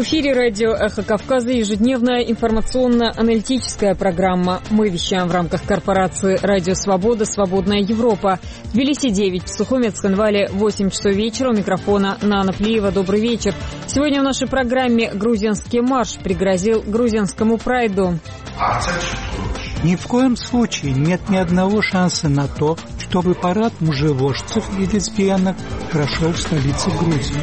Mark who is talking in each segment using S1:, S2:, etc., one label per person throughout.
S1: эфире радио «Эхо Кавказа» ежедневная информационно-аналитическая программа. Мы вещаем в рамках корпорации «Радио Свобода. Свободная Европа». В Тбилиси 9, в Сухуме, Цхинвале 8 часов вечера. У микрофона Нана Плиева. Добрый вечер. Сегодня в нашей программе грузинский марш пригрозил грузинскому прайду.
S2: Ни в коем случае нет ни одного шанса на то, чтобы парад мужевожцев и лесбиянок прошел в столице Грузии.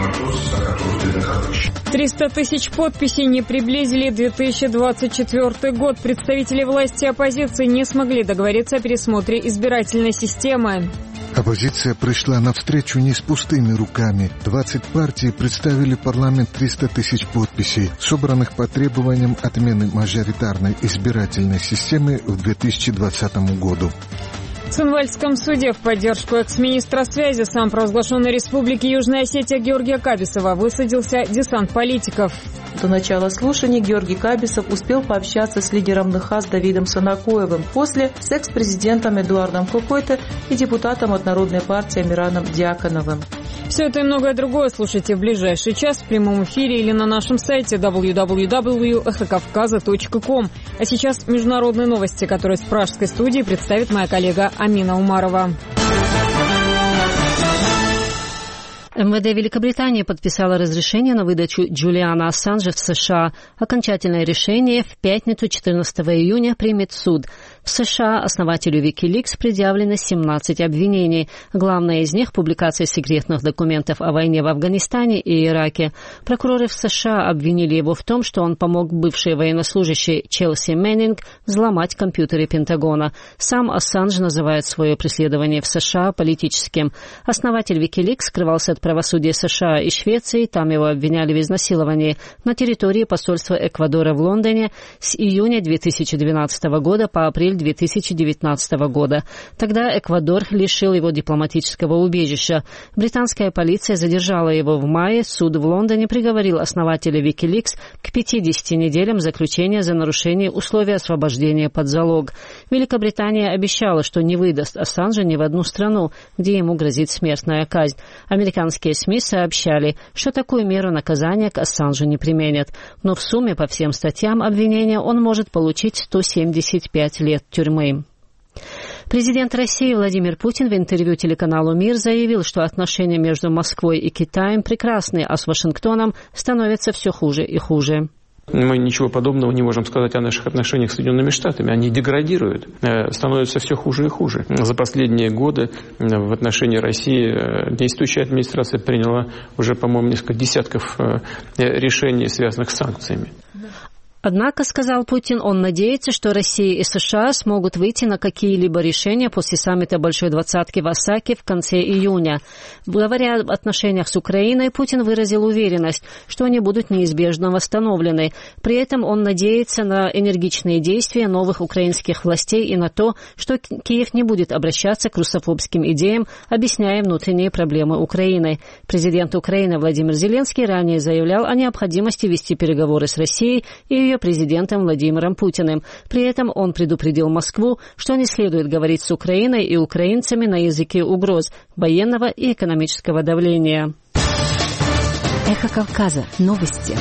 S1: 300 тысяч подписей не приблизили 2024 год. Представители власти и оппозиции не смогли договориться о пересмотре избирательной системы.
S3: Оппозиция пришла навстречу не с пустыми руками. 20 партий представили в парламент 300 тысяч подписей, собранных по требованиям отмены мажоритарной избирательной системы в 2020 году.
S1: В Цхинвальском суде в поддержку экс-министра связи самопровозглашенной республики Южная Осетия Георгия Кабисова высадился десант политиков.
S4: До начала слушаний Георгий Кабисов успел пообщаться с лидером НХАС Давидом Санакоевым, после с экс-президентом Эдуардом Кокойто и депутатом от Народной партии Амираном Дьяконовым.
S1: Все это и многое другое слушайте в ближайший час в прямом эфире или на нашем сайте www.ekhokavkaza.com. А сейчас международные новости, которые с пражской студии представит моя коллега Амина Умарова.
S5: МВД Великобритании подписало разрешение на выдачу Джулиана Ассанжа в США. Окончательное решение в пятницу 14 июня примет суд. В США основателю Wikileaks предъявлено 17 обвинений. Главное из них – публикация секретных документов о войне в Афганистане и Ираке. Прокуроры в США обвинили его в том, что он помог бывшей военнослужащей Челси Мэннинг взломать компьютеры Пентагона. Сам Ассанж называет свое преследование в США политическим. Основатель Wikileaks скрывался от правосудия США и Швеции. Там его обвиняли в изнасиловании на территории посольства Эквадора в Лондоне с июня 2012 года по апрель 2019 года. Тогда Эквадор лишил его дипломатического убежища. Британская полиция задержала его в мае. Суд в Лондоне приговорил основателя Wikileaks к 50 неделям заключения за нарушение условий освобождения под залог. Великобритания обещала, что не выдаст Ассанжа ни в одну страну, где ему грозит смертная казнь. Американские СМИ сообщали, что такую меру наказания к Ассанжу не применят. Но в сумме по всем статьям обвинения он может получить 175 лет тюрьмы. Президент России Владимир Путин в интервью телеканалу «Мир» заявил, что отношения между Москвой и Китаем прекрасны, а с Вашингтоном становятся все хуже и хуже.
S6: Мы ничего подобного не можем сказать о наших отношениях с Соединенными Штатами. Они деградируют, становятся все хуже и хуже. За последние годы в отношении России действующая администрация приняла уже, по-моему, несколько десятков решений, связанных с санкциями.
S5: Однако, сказал Путин, он надеется, что Россия и США смогут выйти на какие-либо решения после саммита Большой Двадцатки в Осаке в конце июня. Говоря об отношениях с Украиной, Путин выразил уверенность, что они будут неизбежно восстановлены. При этом он надеется на энергичные действия новых украинских властей и на то, что Киев не будет обращаться к русофобским идеям, объясняя внутренние проблемы Украины. Президент Украины Владимир Зеленский ранее заявлял о необходимости вести переговоры с Россией и ее президентом Владимиром Путиным. При этом он предупредил Москву, что не следует говорить с Украиной и украинцами на языке угроз, военного и экономического давления.
S7: Эхо Кавказа. Новости.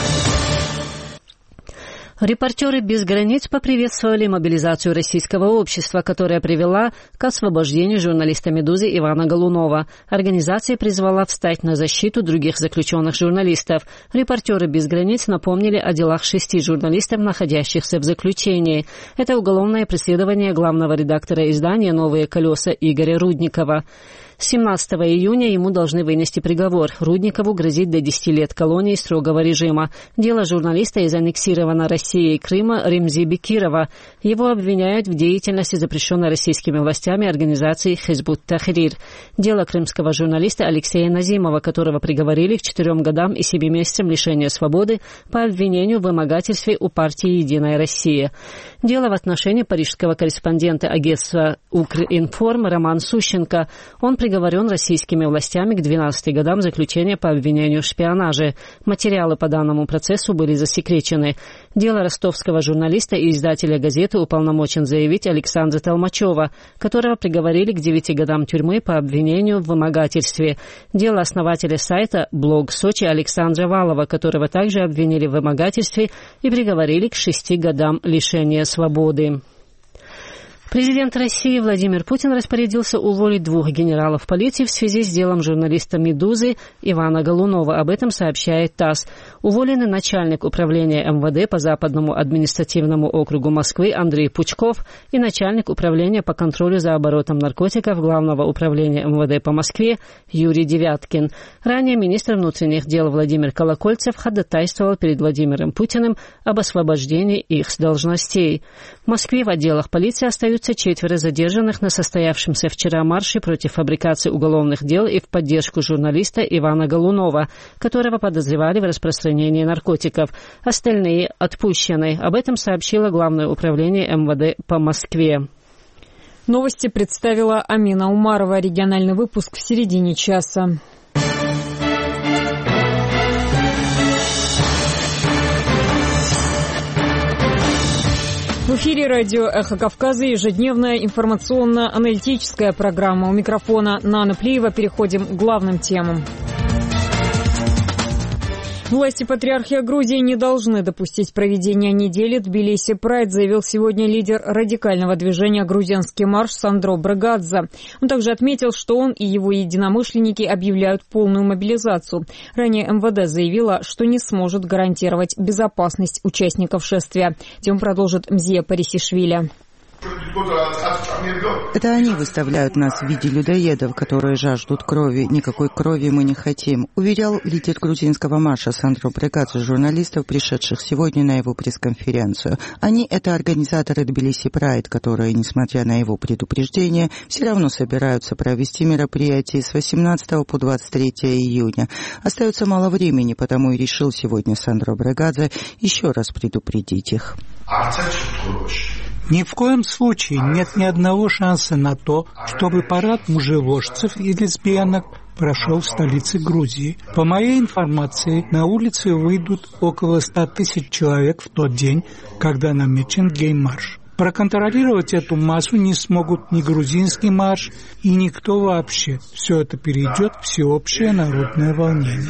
S5: Репортеры без границ поприветствовали мобилизацию российского общества, которая привела к освобождению журналиста «Медузы» Ивана Голунова. Организация призвала встать на защиту других заключенных журналистов. Репортеры без границ напомнили о делах 6 журналистов, находящихся в заключении. Это уголовное преследование главного редактора издания «Новые колеса» Игоря Рудникова. 17 июня ему должны вынести приговор. Рудникову грозит до 10 лет колонии строгого режима. Дело журналиста из аннексированной Россией Крыма Ремзи Бекирова. Его обвиняют в деятельности запрещенной российскими властями организации Хизбут Тахрир. Дело крымского журналиста Алексея Назимова, которого приговорили к 4 годам и 7 месяцам лишения свободы по обвинению в вымогательстве у партии «Единая Россия». Дело в отношении парижского корреспондента агентства Укринформ Роман Сущенко. Он приговорен российскими властями к 12 годам заключения по обвинению в шпионаже. Материалы по данному процессу были засекречены. Дело ростовского журналиста и издателя газеты уполномочен заявить Александра Толмачева, которого приговорили к 9 годам тюрьмы по обвинению в вымогательстве. Дело основателя сайта «Блог Сочи» Александра Валова, которого также обвинили в вымогательстве и приговорили к 6 годам лишения свободы. Президент России Владимир Путин распорядился уволить 2 генералов полиции в связи с делом журналиста «Медузы» Ивана Голунова. Об этом сообщает ТАСС. Уволены начальник управления МВД по Западному административному округу Москвы Андрей Пучков и начальник управления по контролю за оборотом наркотиков Главного управления МВД по Москве Юрий Девяткин. Ранее министр внутренних дел Владимир Колокольцев ходатайствовал перед Владимиром Путиным об освобождении их с должностей. В Москве в отделах полиции остаются 4 задержанных на состоявшемся вчера марше против фабрикации уголовных дел и в поддержку журналиста Ивана Голунова, которого подозревали в распространении наркотиков. Остальные отпущены. Об этом сообщило Главное управление МВД по Москве.
S1: Новости представила Амина Умарова. Региональный выпуск в середине часа. В эфире радио «Эхо Кавказа» ежедневная информационно-аналитическая программа. У микрофона Нана Плиева. Переходим к главным темам. Власти Патриархии Грузии не должны допустить проведения недели Тбилиси Прайд, заявил сегодня лидер радикального движения «Грузинский марш» Сандро Брыгадзе. Он также отметил, что он и его единомышленники объявляют полную мобилизацию. Ранее МВД заявила, что не сможет гарантировать безопасность участников шествия. Тему продолжит Мзия Парисишвили.
S8: Это они выставляют нас в виде людоедов, которые жаждут крови. Никакой крови мы не хотим, уверял лидер грузинского марша Сандро Брыгадзе журналистов, пришедших сегодня на его пресс-конференцию. Они — это организаторы Тбилиси Прайд, которые, несмотря на его предупреждение, все равно собираются провести мероприятие с 18 по 23 июня. Остается мало времени, потому и решил сегодня Сандро Брыгадзе еще раз предупредить их.
S2: Ни в коем случае нет ни одного шанса на то, чтобы парад мужеложцев и лесбиянок прошел в столице Грузии. По моей информации, на улицы выйдут около 100 тысяч человек в тот день, когда намечен гей-марш. Проконтролировать эту массу не смогут ни грузинский марш и никто вообще. Все это перейдет в всеобщее народное волнение.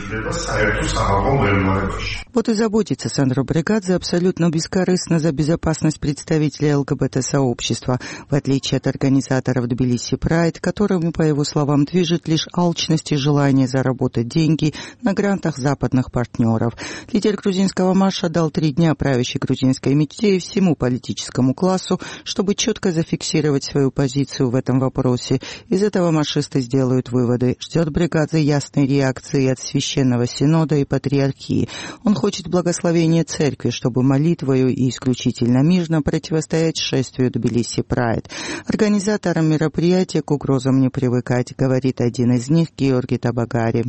S8: Вот и заботится Сандро Брыгадзе абсолютно бескорыстно за безопасность представителей ЛГБТ-сообщества, в отличие от организаторов Тбилиси Прайд, которыми, по его словам, движет лишь алчность и желание заработать деньги на грантах западных партнеров. Лидер грузинского марша дал 3 дня правящей грузинской мечте и всему политическому классу, чтобы четко зафиксировать свою позицию в этом вопросе. Из этого маршисты сделают выводы. Ждет Брыгадзе ясной реакции от Священного Синода и Патриархии. Он хочет благословения церкви, чтобы молитвою и исключительно мирно противостоять шествию Тбилиси Прайд. Организаторам мероприятия к угрозам не привыкать, говорит один из них, Георгий Табагари.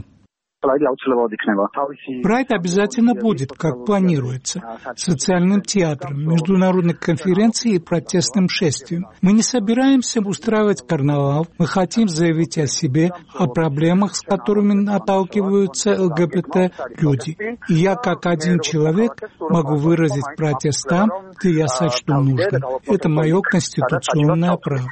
S2: Прайд обязательно будет, как планируется, социальным театром, международной конференцией и протестным шествием. Мы не собираемся устраивать карнавал, мы хотим заявить о себе, о проблемах, с которыми наталкиваются ЛГБТ-люди. И я, как один человек, могу выразить протест там, где я сочту нужным. Это мое конституционное право.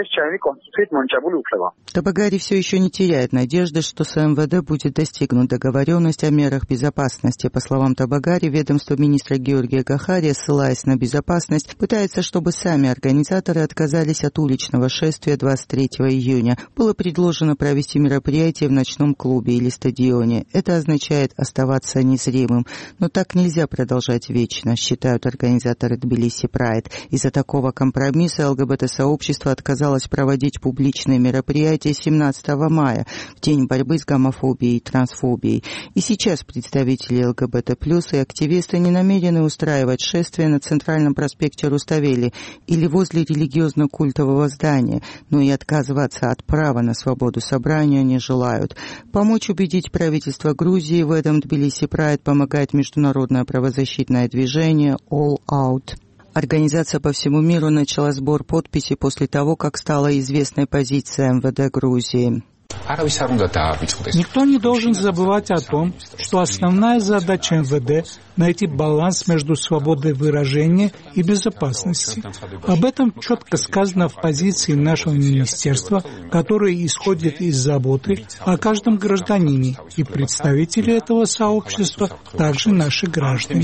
S8: Табагари все еще не теряет надежды, что с МВД будет достигнут договоренность о мерах безопасности. По словам Табагари, ведомство министра Георгия Гахария, ссылаясь на безопасность, пытается, чтобы сами организаторы отказались от уличного шествия 23 июня. Было предложено провести мероприятие в ночном клубе или стадионе. Это означает оставаться незримым. Но так нельзя продолжать вечно, считают организаторы Тбилиси Прайд. Из-за такого компромисса ЛГБТ-сообщество отказалось проводить публичные мероприятия 17 мая, в день борьбы с гомофобией и трансфобией. И сейчас представители ЛГБТ+, и активисты не намерены устраивать шествия на Центральном проспекте Руставели или возле религиозно-культового здания, но и отказываться от права на свободу собрания не желают. Помочь убедить правительство Грузии в этом Тбилиси Прайд помогает международное правозащитное движение All Out. Организация по всему миру начала сбор подписей после того, как стала известной позиция МВД Грузии.
S2: Никто не должен забывать о том, что основная задача МВД – найти баланс между свободой выражения и безопасностью. Об этом четко сказано в позиции нашего министерства, которое исходит из заботы о каждом гражданине, и представители этого сообщества также наши граждане.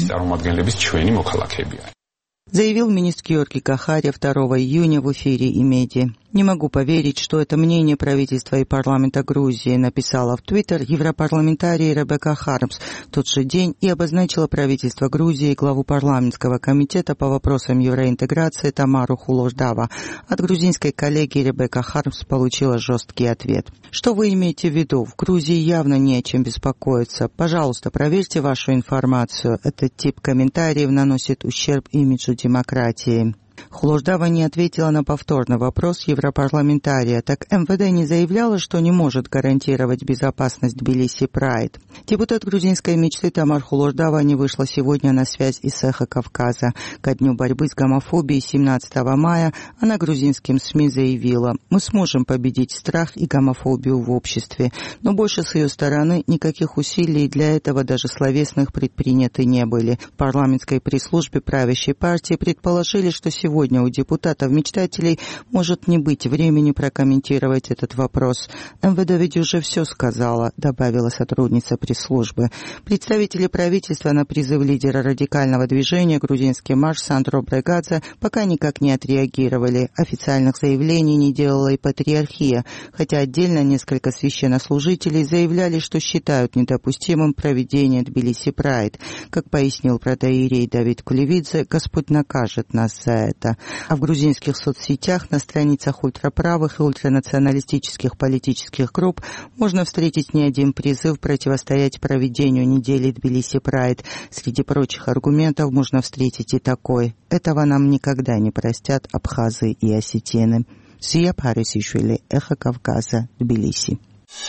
S8: Заявил министр Георгий Кахария 2 июня в эфире Имеди. «Не могу поверить, что это мнение правительства и парламента Грузии», написала в Твиттер европарламентарий Ребекка Хармс в тот же день и обозначила правительство Грузии и главу парламентского комитета по вопросам евроинтеграции Тамару Хулождава. От грузинской коллеги Ребекка Хармс получила жесткий ответ. «Что вы имеете в виду? В Грузии явно не о чем беспокоиться. Пожалуйста, проверьте вашу информацию. Этот тип комментариев наносит ущерб имиджу демократии». Хулождава не ответила на повторный вопрос европарламентария. Так МВД не заявляла, что не может гарантировать безопасность Тбилиси Прайд. Депутат грузинской мечты Тамар Хулождава не вышла сегодня на связь из Эхо Кавказа. Ко дню борьбы с гомофобией 17 мая она грузинским СМИ заявила: «Мы сможем победить страх и гомофобию в обществе, но больше с ее стороны никаких усилий для этого, даже словесных, предприняты не были». В парламентской пресс-службе правящей партии предположили, что сегодня у депутатов-мечтателей может не быть времени прокомментировать этот вопрос. МВД ведь уже все сказала, добавила сотрудница пресс-службы. Представители правительства на призыв лидера радикального движения «Грузинский марш» Сандро Брегадзе пока никак не отреагировали. Официальных заявлений не делала и патриархия, хотя отдельно несколько священнослужителей заявляли, что считают недопустимым проведение Тбилиси Прайд. Как пояснил протоиерей Давид Кулевидзе, Господь накажет нас за это. А в грузинских соцсетях, на страницах ультраправых и ультранационалистических политических групп можно встретить не один призыв противостоять проведению недели Тбилиси Прайд. Среди прочих аргументов можно встретить и такой: этого нам никогда не простят абхазы и осетины. Сия Парисишвили, Эхо Кавказа, Тбилиси.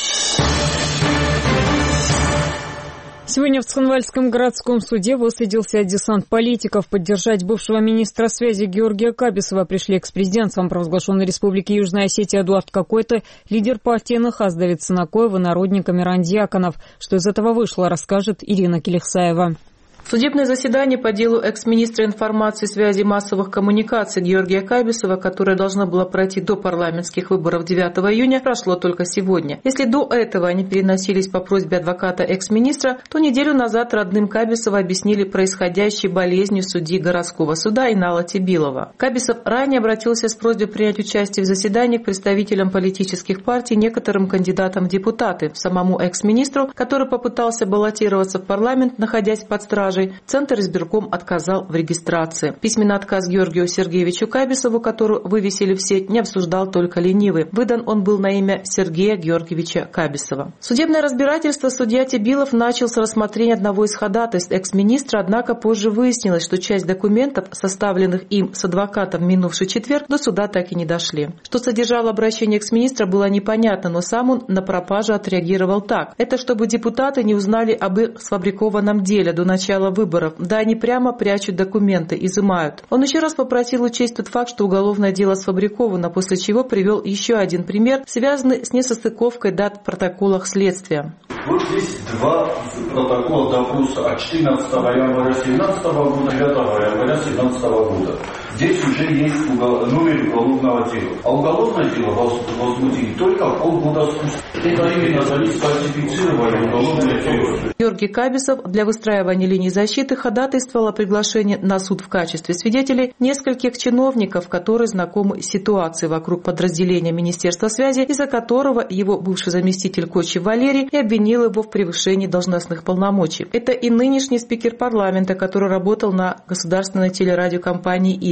S1: Сегодня в Цхинвальском городском суде высадился десант политиков. Поддержать бывшего министра связи Георгия Кабисова пришли экс-президент самопровозглашенной республики Южная Осетия Эдуард Кокойте, лидер партии НХАС Давид Сынакоев и народник Амиран Дьяконов. Что из этого вышло, расскажет Ирина Келихсаева.
S4: Судебное заседание по делу экс-министра информации, связи и массовых коммуникаций Георгия Кабисова, которое должно было пройти до парламентских выборов 9 июня, прошло только сегодня. Если до этого они переносились по просьбе адвоката экс-министра, то неделю назад родным Кабисова объяснили происходящей болезнью судьи городского суда Инала Тибилова. Кабисов ранее обратился с просьбой принять участие в заседаниях представителям политических партий, некоторым кандидатам в депутаты. Самому экс-министру, который попытался баллотироваться в парламент, находясь под стражей, Центр избирком отказал в регистрации. Письменный отказ Георгию Сергеевичу Кабисову, который вывесили в сеть, не обсуждал только ленивый. Выдан он был на имя Сергея Георгиевича Кабисова. Судебное разбирательство судья Тибилов начал с рассмотрения одного из ходатайств экс-министра, однако позже выяснилось, что часть документов, составленных им с адвокатом в минувший четверг, до суда так и не дошли. Что содержало обращение экс-министра, было непонятно, но сам он на пропажу отреагировал так: это чтобы депутаты не узнали об их сфабрикованном деле до начала выборов. Да, они прямо прячут документы, изымают. Он еще раз попросил учесть тот факт, что уголовное дело сфабриковано, после чего привел еще один пример, связанный с несостыковкой дат в протоколах следствия.
S9: Вот здесь два протокола допроса от 14 января 2017 года, 5 января 2017 года. Здесь уже есть номер уголовного дела. А уголовное дело возбудили только полгода спустя. Это именно зависит от фальсифицирования уголовного дела.
S4: Георгий Кабисов для выстраивания линии защиты ходатайствовал о приглашении на суд в качестве свидетелей нескольких чиновников, которые знакомы с ситуацией вокруг подразделения Министерства связи, из-за которого его бывший заместитель Кочев Валерий и обвинил его в превышении должностных полномочий. Это и нынешний спикер парламента, который работал на государственной телерадиокомпании ИР,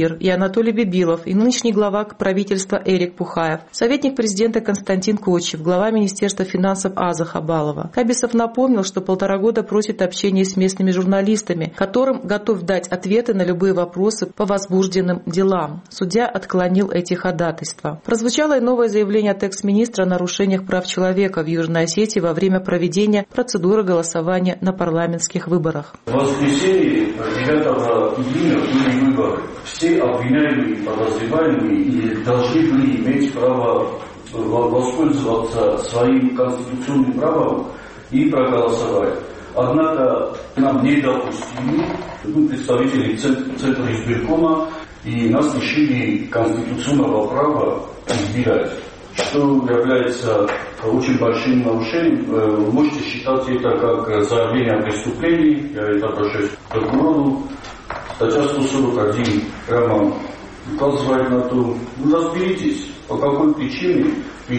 S4: премьер-премьер и Анатолий Бибилов, и нынешний глава правительства Эрик Пухаев, советник президента Константин Кочев, глава Министерства финансов Аза Хабалова. Кабисов напомнил, что 1,5 года просит общения с местными журналистами, которым готов дать ответы на любые вопросы по возбужденным делам. Судья отклонил эти ходатайства. Прозвучало и новое заявление от экс-министра о нарушениях прав человека в Южной Осетии во время проведения процедуры голосования на парламентских выборах.
S9: В воскресенье 9 июня были выборы. Все обвиняемые и подозреваемые должны были иметь право воспользоваться своим конституционным правом и проголосовать. Однако нам не допустили, мы представители Центра избиркома, и нас лишили конституционного права избирать, что является очень большим нарушением. Вы можете считать это как заявление о преступлении, я это обращаюсь к прокурору. Статья 141 прямо указывает на то, разберитесь, по какой причине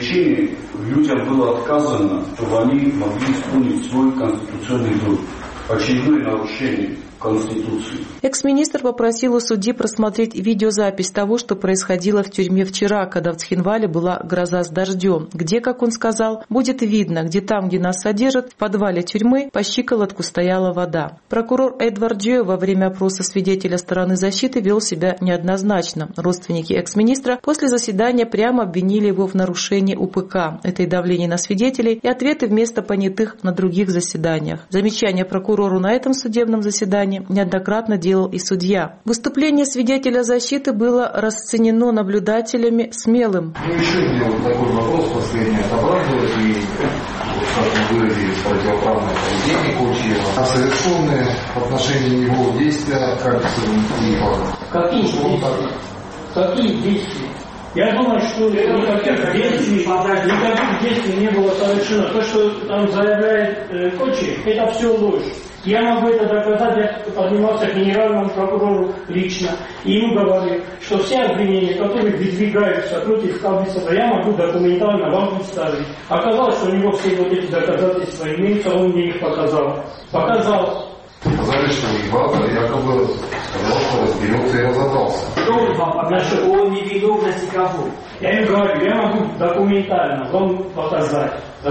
S9: людям было отказано, чтобы они могли исполнить свой конституционный долг. Очередное нарушение Конституции.
S4: Экс-министр попросил у судьи просмотреть видеозапись того, что происходило в тюрьме вчера, когда в Цхинвале была гроза с дождем, где, как он сказал, будет видно, где там, где нас содержат, в подвале тюрьмы по щиколотку стояла вода. Прокурор Эдвард Джио во время опроса свидетеля стороны защиты вел себя неоднозначно. Родственники экс-министра после заседания прямо обвинили его в нарушении УПК. Это и давление на свидетелей, и ответы вместо понятых на других заседаниях. Замечание прокурору на этом судебном заседании неоднократно делал и судья. Выступление свидетеля защиты было расценено наблюдателями смелым.
S10: Еще мне вот такой вопрос последний отображивает, и, как мы выразились, противоправное поведение Кочиева, а совершенные в отношении него действия
S11: Какие действия? Я думаю, что никаких действий не было совершено. То, что там заявляет Кочиев, это все ложь. Я могу это доказать, я поднимался к генеральному прокурору лично, и ему говорил, что все обвинения, которые выдвигаются против Кабисова, я могу документально вам представить. Оказалось, что у него все вот эти доказательства имеются, он мне их показал.
S10: Сказали, что Иван якобы сказал, что разберется и разобрался.
S11: Что он вам насчет о невиновности кого? Я ему говорю, я могу документально вам показать,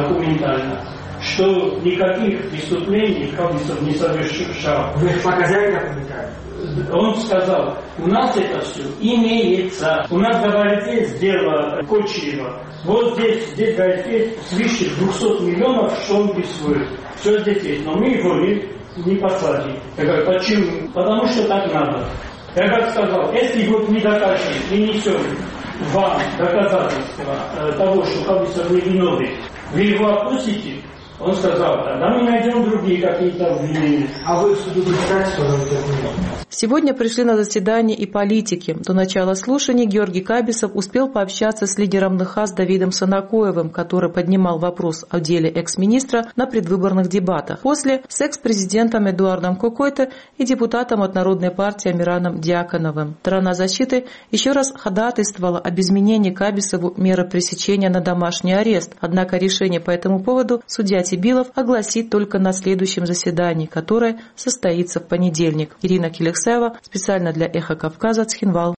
S11: что никаких преступлений Кабисов не совершал.
S12: Вы показали документально?
S11: Он сказал, у нас это все имеется. У нас, говорит, есть дело Кочиева. Вот здесь говорит, есть свыше 200 миллионов, что он присвоит. Все здесь есть, но мы его не посадим. Я говорю, почему? Потому что так надо. Я как сказал, если вот не докажем и несем вам доказательства того, что Кабисов не виновен, вы его отпустите? Он сказал, тогда мы найдем другие какие-то обвинения.
S12: А вы в суду представляете, что он так?
S4: Сегодня пришли на заседание и политики. До начала слушаний Георгий Кабисов успел пообщаться с лидером НХАС Давидом Санакоевым, который поднимал вопрос о деле экс-министра на предвыборных дебатах. После с экс-президентом Эдуардом Кокойто и депутатом от Народной партии Амираном Дьяконовым. Сторона защиты еще раз ходатайствовала об изменении Кабисову меры пресечения на домашний арест. Однако решение по этому поводу судья Тибилов огласит только на следующем заседании, которое состоится в понедельник. Ирина Келексаева, специально для «Эхо Кавказа», Цхинвал.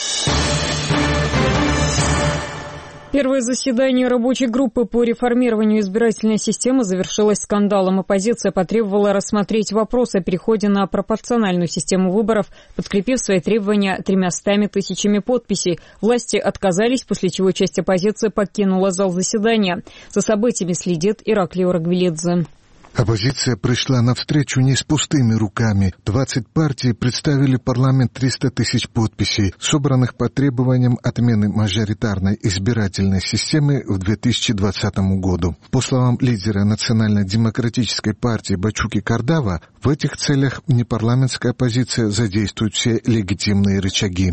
S1: Первое заседание рабочей группы по реформированию избирательной системы завершилось скандалом. Оппозиция потребовала рассмотреть вопрос о переходе на пропорциональную систему выборов, подкрепив свои требования 300 тысячами подписей. Власти отказались, после чего часть оппозиции покинула зал заседания. За событиями следит Ираклий Орагвелидзе.
S3: Оппозиция пришла навстречу не с пустыми руками. 20 партий представили парламент 300 тысяч подписей, собранных по требованиям отмены мажоритарной избирательной системы в 2020 году. По словам лидера Национально-демократической партии Бачуки Кардава, в этих целях непарламентская оппозиция задействует все легитимные рычаги.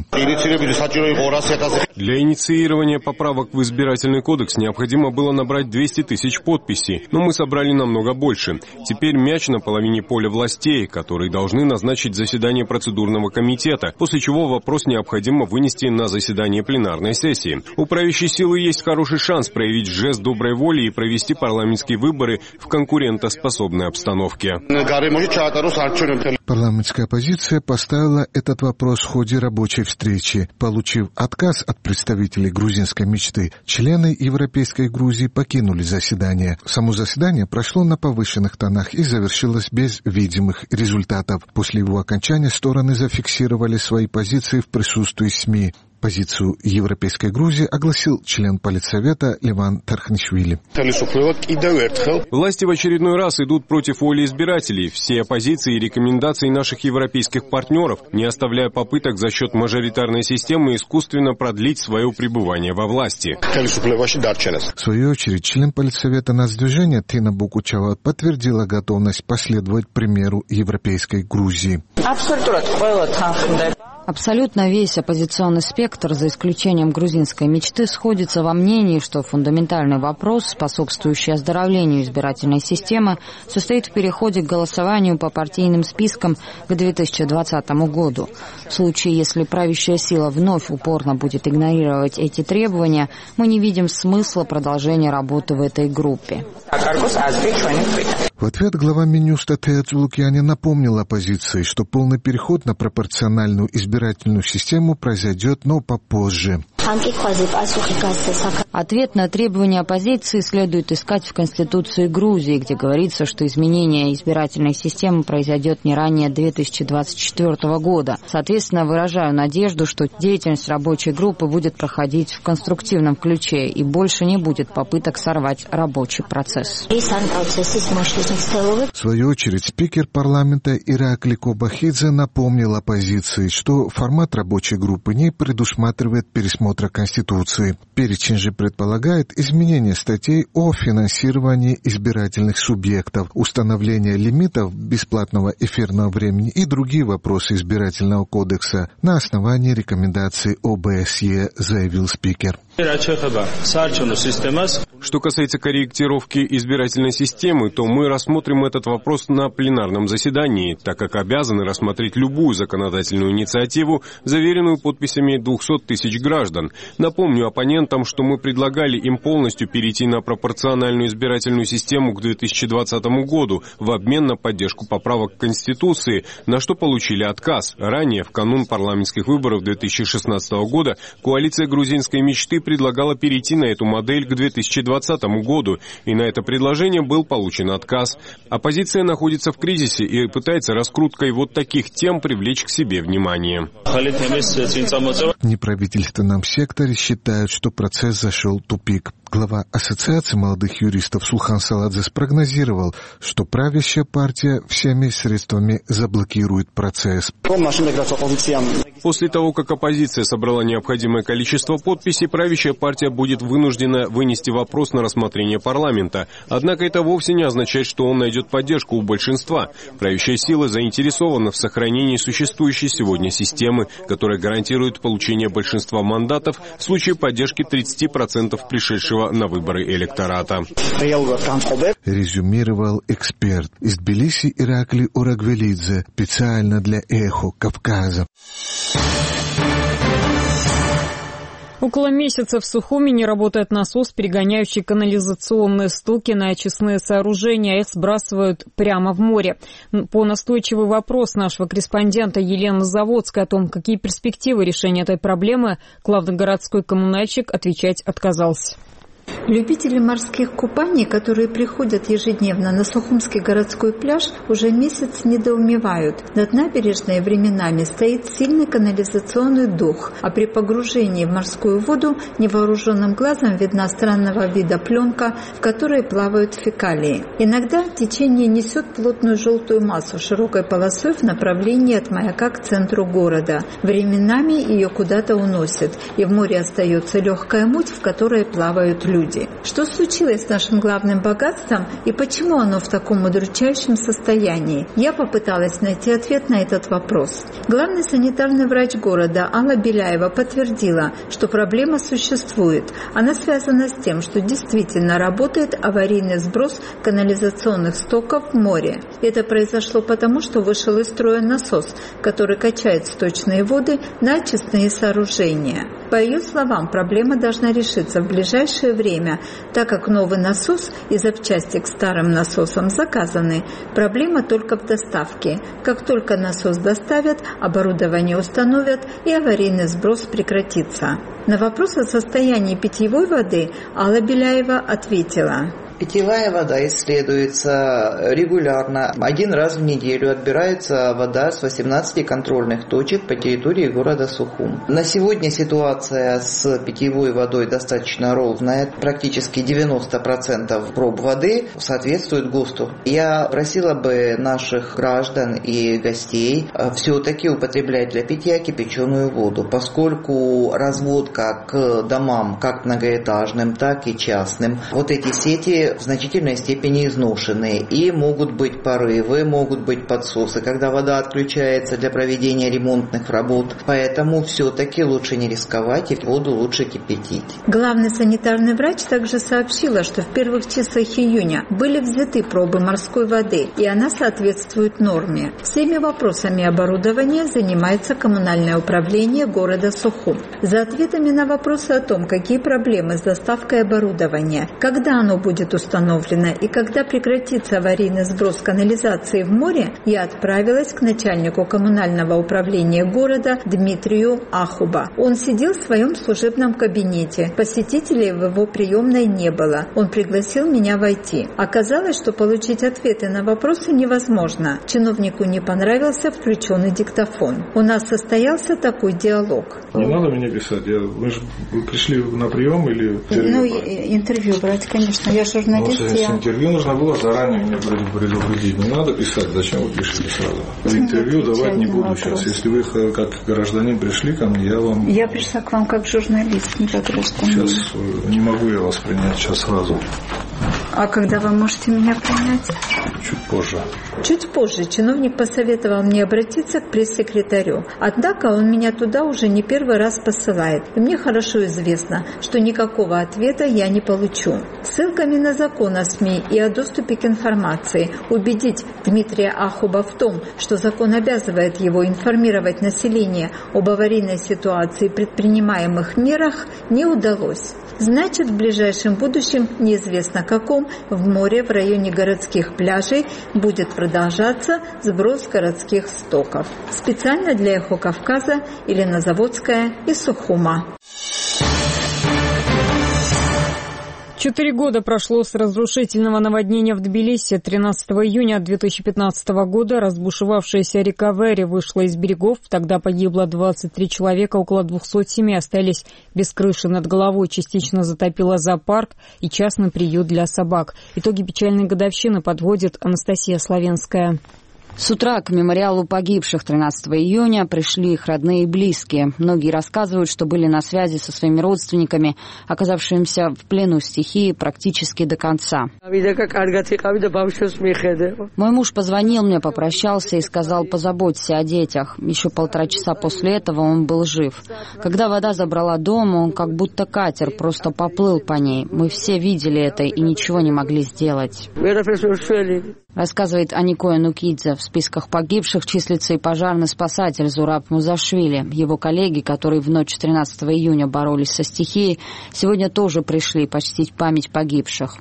S13: Для инициирования поправок в избирательный кодекс необходимо было набрать 200 тысяч подписей, но мы собрали намного больше. Теперь мяч на половине поля властей, которые должны назначить заседание процедурного комитета, после чего вопрос необходимо вынести на заседание пленарной сессии. У правящей силы есть хороший шанс проявить жест доброй воли и провести парламентские выборы в конкурентоспособной обстановке.
S3: Парламентская оппозиция поставила этот вопрос в ходе рабочей встречи. Получив отказ от представителей грузинской мечты, члены Европейской Грузии покинули заседание. Само заседание прошло на повышенных тонах и завершилось без видимых результатов. После его окончания стороны зафиксировали свои позиции в присутствии СМИ. Позицию Европейской Грузии огласил член Политсовета Леван Тарханишвили.
S13: Власти в очередной раз идут против воли избирателей. Все оппозиции и рекомендации наших европейских партнеров, не оставляя попыток за счет мажоритарной системы искусственно продлить свое пребывание во власти.
S3: В свою очередь, член Политсовета Нацдвижения Тина Букучава подтвердила готовность последовать примеру Европейской Грузии.
S14: Абсолютно весь оппозиционный спектр, за исключением грузинской мечты, сходится во мнении, что фундаментальный вопрос, способствующий оздоровлению избирательной системы, состоит в переходе к голосованию по партийным спискам к 2020 году. В случае, если правящая сила вновь упорно будет игнорировать эти требования, мы не видим смысла продолжения работы в этой группе.
S3: В ответ глава Минюста Теодор Лукьянин напомнил оппозиции, что полный переход на пропорциональную избирательную систему произойдет, но попозже.
S14: Ответ на требования оппозиции следует искать в Конституции Грузии, где говорится, что изменение избирательной системы произойдет не ранее 2024 года. Соответственно, выражаю надежду, что деятельность рабочей группы будет проходить в конструктивном ключе и больше не будет попыток сорвать рабочий процесс.
S3: В свою очередь, спикер парламента Иракли Кобахидзе напомнил оппозиции, что формат рабочей группы не предусматривает пересмотра Конституции. Перечень же предполагает изменение статей о финансировании избирательных субъектов, установление лимитов бесплатного эфирного времени и другие вопросы избирательного кодекса на основании рекомендаций ОБСЕ, заявил спикер.
S13: Что касается корректировки избирательной системы, то мы рассмотрим этот вопрос на пленарном заседании, так как обязаны рассмотреть любую законодательную инициативу, заверенную подписями 200 тысяч граждан. Напомню оппонентам, что мы предлагали им полностью перейти на пропорциональную избирательную систему к 2020 году в обмен на поддержку поправок к Конституции, на что получили отказ. Ранее, в канун парламентских выборов 2016 года, коалиция грузинской мечты предлагала перейти на эту модель к 2020 году, и на это предложение был получен отказ. Оппозиция находится в кризисе и пытается раскруткой вот таких тем привлечь к себе внимание.
S3: В неправительственном секторе считают, что процесс зашел в тупик. Глава Ассоциации молодых юристов Сулхан Саладзе спрогнозировал, что правящая партия всеми средствами заблокирует процесс.
S13: После того, как оппозиция собрала необходимое количество подписей, правящая партия будет вынуждена вынести вопрос на рассмотрение парламента. Однако это вовсе не означает, что он найдет поддержку у большинства. Правящая сила заинтересована в сохранении существующей сегодня системы, которая гарантирует получение большинства мандатов в случае поддержки 30% пришедшего на выборы электората.
S3: Резюмировал эксперт из Тбилиси Иракли Урагвелидзе специально для «Эхо Кавказа».
S1: Около месяца в Сухуми не работает насос, перегоняющий канализационные стоки на очистные сооружения. Их сбрасывают прямо в море. По настойчивый вопрос нашего корреспондента Елены Заводской о том, какие перспективы решения этой проблемы, главный городской коммунальщик отвечать отказался.
S15: Любители морских купаний, которые приходят ежедневно на Сухумский городской пляж, уже месяц недоумевают. Над набережной временами стоит сильный канализационный дух, а при погружении в морскую воду невооруженным глазом видна странного вида пленка, в которой плавают фекалии. Иногда течение несет плотную желтую массу широкой полосой в направлении от маяка к центру города. Временами ее куда-то уносит, и в море остается легкая муть, в которой плавают люди. Что случилось с нашим главным богатством и почему оно в таком удручающем состоянии? Я попыталась найти ответ на этот вопрос. Главный санитарный врач города Алла Беляева подтвердила, что проблема существует. Она связана с тем, что действительно работает аварийный сброс канализационных стоков в море. Это произошло потому, что вышел из строя насос, который качает сточные воды на очистные сооружения. По ее словам, проблема должна решиться в ближайшее время, так как новый насос и запчасти к старым насосам заказаны. Проблема только в доставке. Как только насос доставят, оборудование установят и аварийный сброс прекратится. На вопрос о состоянии питьевой воды Алла Беляева ответила:
S16: Питьевая вода исследуется регулярно. 1 раз в неделю отбирается вода с 18 контрольных точек по территории города Сухум. На сегодня ситуация с питьевой водой достаточно ровная. Практически 90% проб воды соответствует ГОСТу. Я просила бы наших граждан и гостей все-таки употреблять для питья кипяченую воду, поскольку разводка к домам, как многоэтажным, так и частным, вот эти сети в значительной степени изношены, и могут быть порывы, могут быть подсосы, когда вода отключается для проведения ремонтных работ. Поэтому все-таки лучше не рисковать и воду лучше кипятить.
S15: Главный санитарный врач также сообщила, что в первых числах июня были взяты пробы морской воды, и она соответствует норме. Всеми вопросами оборудования занимается коммунальное управление города Сухум. За ответами на вопросы о том, какие проблемы с доставкой оборудования, когда оно будет установлено и когда прекратится аварийный сброс канализации в море, я отправилась к начальнику коммунального управления города Дмитрию Ахуба. Он сидел в своем служебном кабинете. Посетителей в его приемной не было. Он пригласил меня войти. Оказалось, что получить ответы на вопросы невозможно. Чиновнику не понравился включенный диктофон. У нас состоялся такой диалог.
S17: Не надо мне писать. Вы же пришли на прием или
S15: интервью брать, конечно. Я журналист.
S17: Интервью нужно было заранее мне предупредить. Не надо писать, зачем вы пишете сразу. Интервью давать не буду сейчас. Если вы как гражданин пришли ко мне,
S15: Я пришла к вам как журналист, не как гражданин.
S17: Сейчас не могу я вас принять сейчас сразу.
S15: А когда вы можете меня принять?
S17: Чуть позже.
S15: Чуть позже чиновник посоветовал мне обратиться к пресс-секретарю. Однако он меня туда уже не первый раз посылает. И мне хорошо известно, что никакого ответа я не получу. Ссылками на закон о СМИ и о доступе к информации убедить Дмитрия Ахуба в том, что закон обязывает его информировать население об аварийной ситуации и предпринимаемых мерах, не удалось. Значит, в ближайшем будущем, неизвестно каком, в море в районе городских пляжей будет продолжаться сброс городских стоков. Специально для «Эхо Кавказа» Елена Заводская из Сухума.
S1: 4 года прошло с разрушительного наводнения в Тбилиси. 13 июня 2015 года разбушевавшаяся река Вери вышла из берегов. Тогда погибло 23 человека, около 200 семей остались без крыши над головой. Частично затопило зоопарк и частный приют для собак. Итоги печальной годовщины подводит Анастасия Славенская.
S14: С утра к мемориалу погибших 13 июня пришли их родные и близкие. Многие рассказывают, что были на связи со своими родственниками, оказавшимися в плену стихии практически до конца. Мой муж позвонил мне, попрощался и сказал: позаботься о детях. Еще 1,5 часа после этого он был жив. Когда вода забрала дом, он как будто катер просто поплыл по ней. Мы все видели это и ничего не могли сделать. Рассказывает Аникоя Нукидзе. В списках погибших числится и пожарный спасатель Зураб Музашвили. Его коллеги, которые в ночь 13 июня боролись со стихией, сегодня тоже пришли почтить память погибших.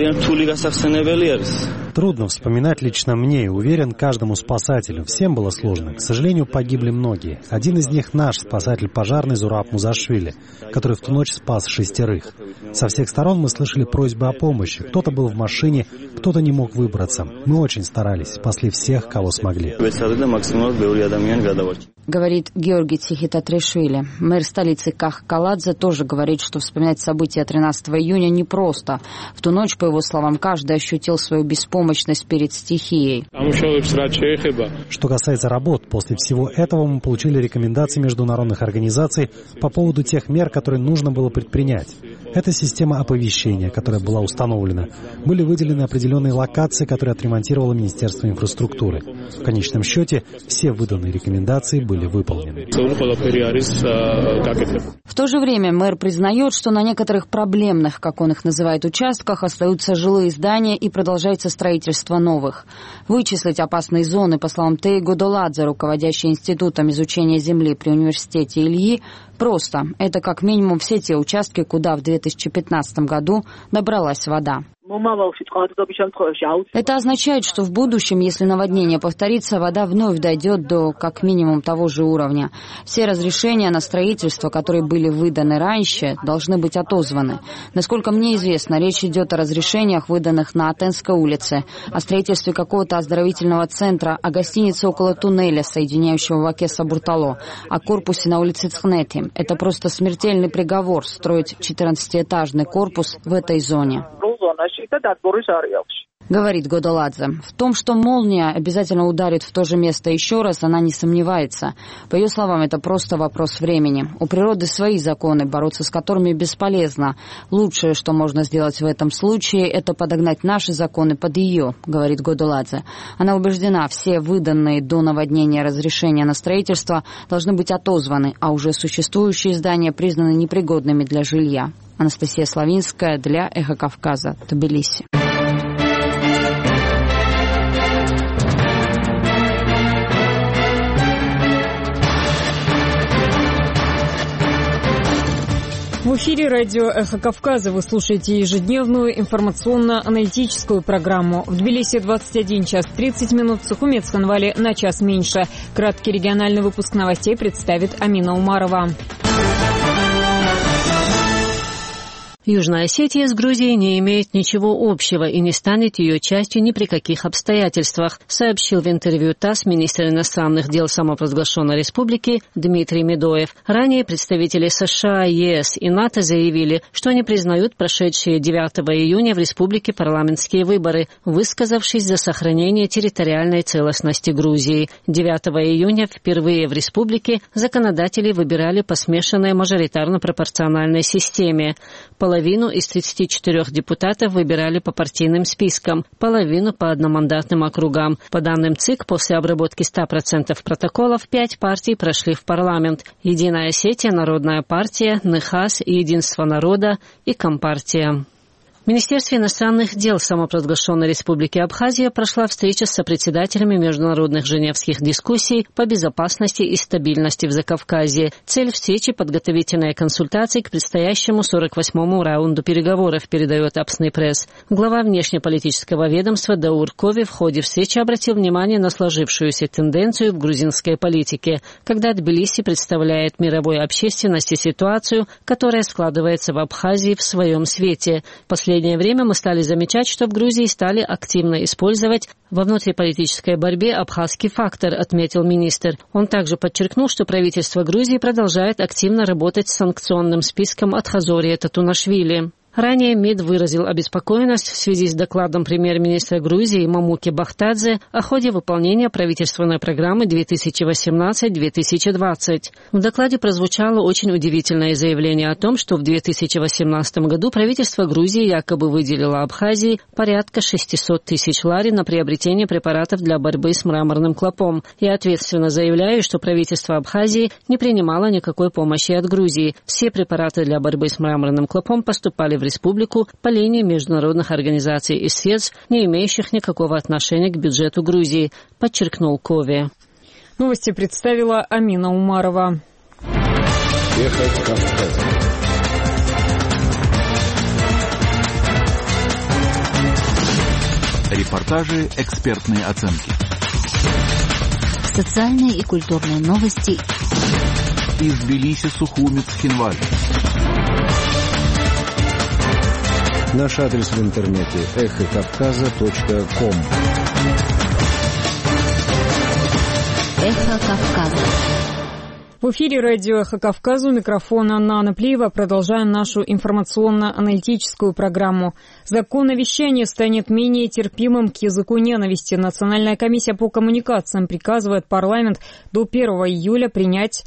S18: Трудно вспоминать лично мне, и уверен, каждому спасателю. Всем было сложно. К сожалению, погибли многие. Один из них наш спасатель пожарный Зураб Музашвили, который в ту ночь спас 6. Со всех сторон мы слышали просьбы о помощи. Кто-то был в машине, кто-то не мог выбраться. Мы очень старались, спасли всех, кого смогли.
S14: Говорит Георгий Цихитатришвили. Мэр столицы Кахкаладзе тоже говорит, что вспоминать события 13 июня непросто. В ту ночь, по его словам, каждый ощутил свою беспомощность перед стихией.
S18: Что касается работ, после всего этого мы получили рекомендации международных организаций по поводу тех мер, которые нужно было предпринять. Это система оповещения, которая была установлена. Были выделены определенные локации, которые отремонтировало Министерство инфраструктуры. В конечном счете, все выданные рекомендации были выполнены.
S14: В то же время мэр признает, что на некоторых проблемных, как он их называет, участках остаются жилые здания и продолжается строительство строительства новых. Вычислить опасные зоны, по словам Теи Годоладзе, руководящей Институтом изучения земли при университете Ильи, просто. Это как минимум все те участки, куда в 2015 году добралась вода. Это означает, что в будущем, если наводнение повторится, вода вновь дойдет до как минимум того же уровня. Все разрешения на строительство, которые были выданы раньше, должны быть отозваны. Насколько мне известно, речь идет о разрешениях, выданных на Атенской улице, о строительстве какого-то оздоровительного центра, о гостинице около туннеля, соединяющего Вакеса-Буртало, о корпусе на улице Цхнети. Это просто смертельный приговор строить 14-этажный корпус в этой зоне. Говорит Годоладзе. В том, что молния обязательно ударит в то же место еще раз, она не сомневается. По ее словам, это просто вопрос времени. У природы свои законы, бороться с которыми бесполезно. Лучшее, что можно сделать в этом случае, это подогнать наши законы под ее, говорит Годоладзе. Она убеждена, все выданные до наводнения разрешения на строительство должны быть отозваны, а уже существующие здания признаны непригодными для жилья. Анастасия Славинская для «Эхо Кавказа», Тбилиси.
S1: В эфире радио «Эхо Кавказа» вы слушаете ежедневную информационно-аналитическую программу. В Тбилиси 21 час 30 минут, в Сухуме, Цхинвале на час меньше. Краткий региональный выпуск новостей представит Амина Умарова.
S5: Южная Осетия с Грузией не имеет ничего общего и не станет ее частью ни при каких обстоятельствах, сообщил в интервью ТАСС министр иностранных дел самопровозглашенной республики Дмитрий Медоев. Ранее представители США, ЕС и НАТО заявили, что они признают прошедшие 9 июня в республике парламентские выборы, высказавшись за сохранение территориальной целостности Грузии. 9 июня впервые в республике законодатели выбирали по смешанной мажоритарно-пропорциональной системе. Половину из 34 депутатов выбирали по партийным спискам, половину по одномандатным округам. По данным ЦИК, после обработки 100% протоколов 5 партий прошли в парламент: Единая Осетия, Народная партия, НХАС, Единство народа и Компартия. В Министерстве иностранных дел самопровозглашенной республики Абхазия прошла встреча с сопредседателями международных женевских дискуссий по безопасности и стабильности в Закавказье. Цель встречи – подготовительные консультации к предстоящему 48-му раунду переговоров, передает Апсный пресс. Глава внешнеполитического ведомства Даур Кови в ходе встречи обратил внимание на сложившуюся тенденцию в грузинской политике, когда Тбилиси представляет мировой общественности ситуацию, которая складывается в Абхазии в своем свете. В последнее время мы стали замечать, что в Грузии стали активно использовать во внутриполитической борьбе абхазский фактор, отметил министр. Он также подчеркнул, что правительство Грузии продолжает активно работать с санкционным списком Атхазория Татунашвили. Ранее МИД выразил обеспокоенность в связи с докладом премьер-министра Грузии Мамуки Бахтадзе о ходе выполнения правительственной программы 2018-2020. В докладе прозвучало очень удивительное заявление о том, что в 2018 году правительство Грузии якобы выделило Абхазии порядка 600 тысяч лари на приобретение препаратов для борьбы с мраморным клопом. Я ответственно заявляю, что правительство Абхазии не принимало никакой помощи от Грузии. Все препараты для борьбы с мраморным клопом поступали в республику по линии международных организаций и средств, не имеющих никакого отношения к бюджету Грузии, подчеркнул Кови.
S1: Новости представила Амина Умарова.
S19: Эхо Кавказа. Репортажи, экспертные оценки.
S7: Социальные и культурные новости
S19: из Тбилиси, Сухуми, Цхинвали.
S20: Наш адрес в интернете эхокавказа.ком.
S7: Эхо Кавказа.
S1: В эфире радио «Эхо Кавказа», у микрофона Нана Плиева. Продолжаем нашу информационно-аналитическую программу. Закон о вещании станет менее терпимым к языку ненависти. Национальная комиссия по коммуникациям призывает парламент до 1 июля принять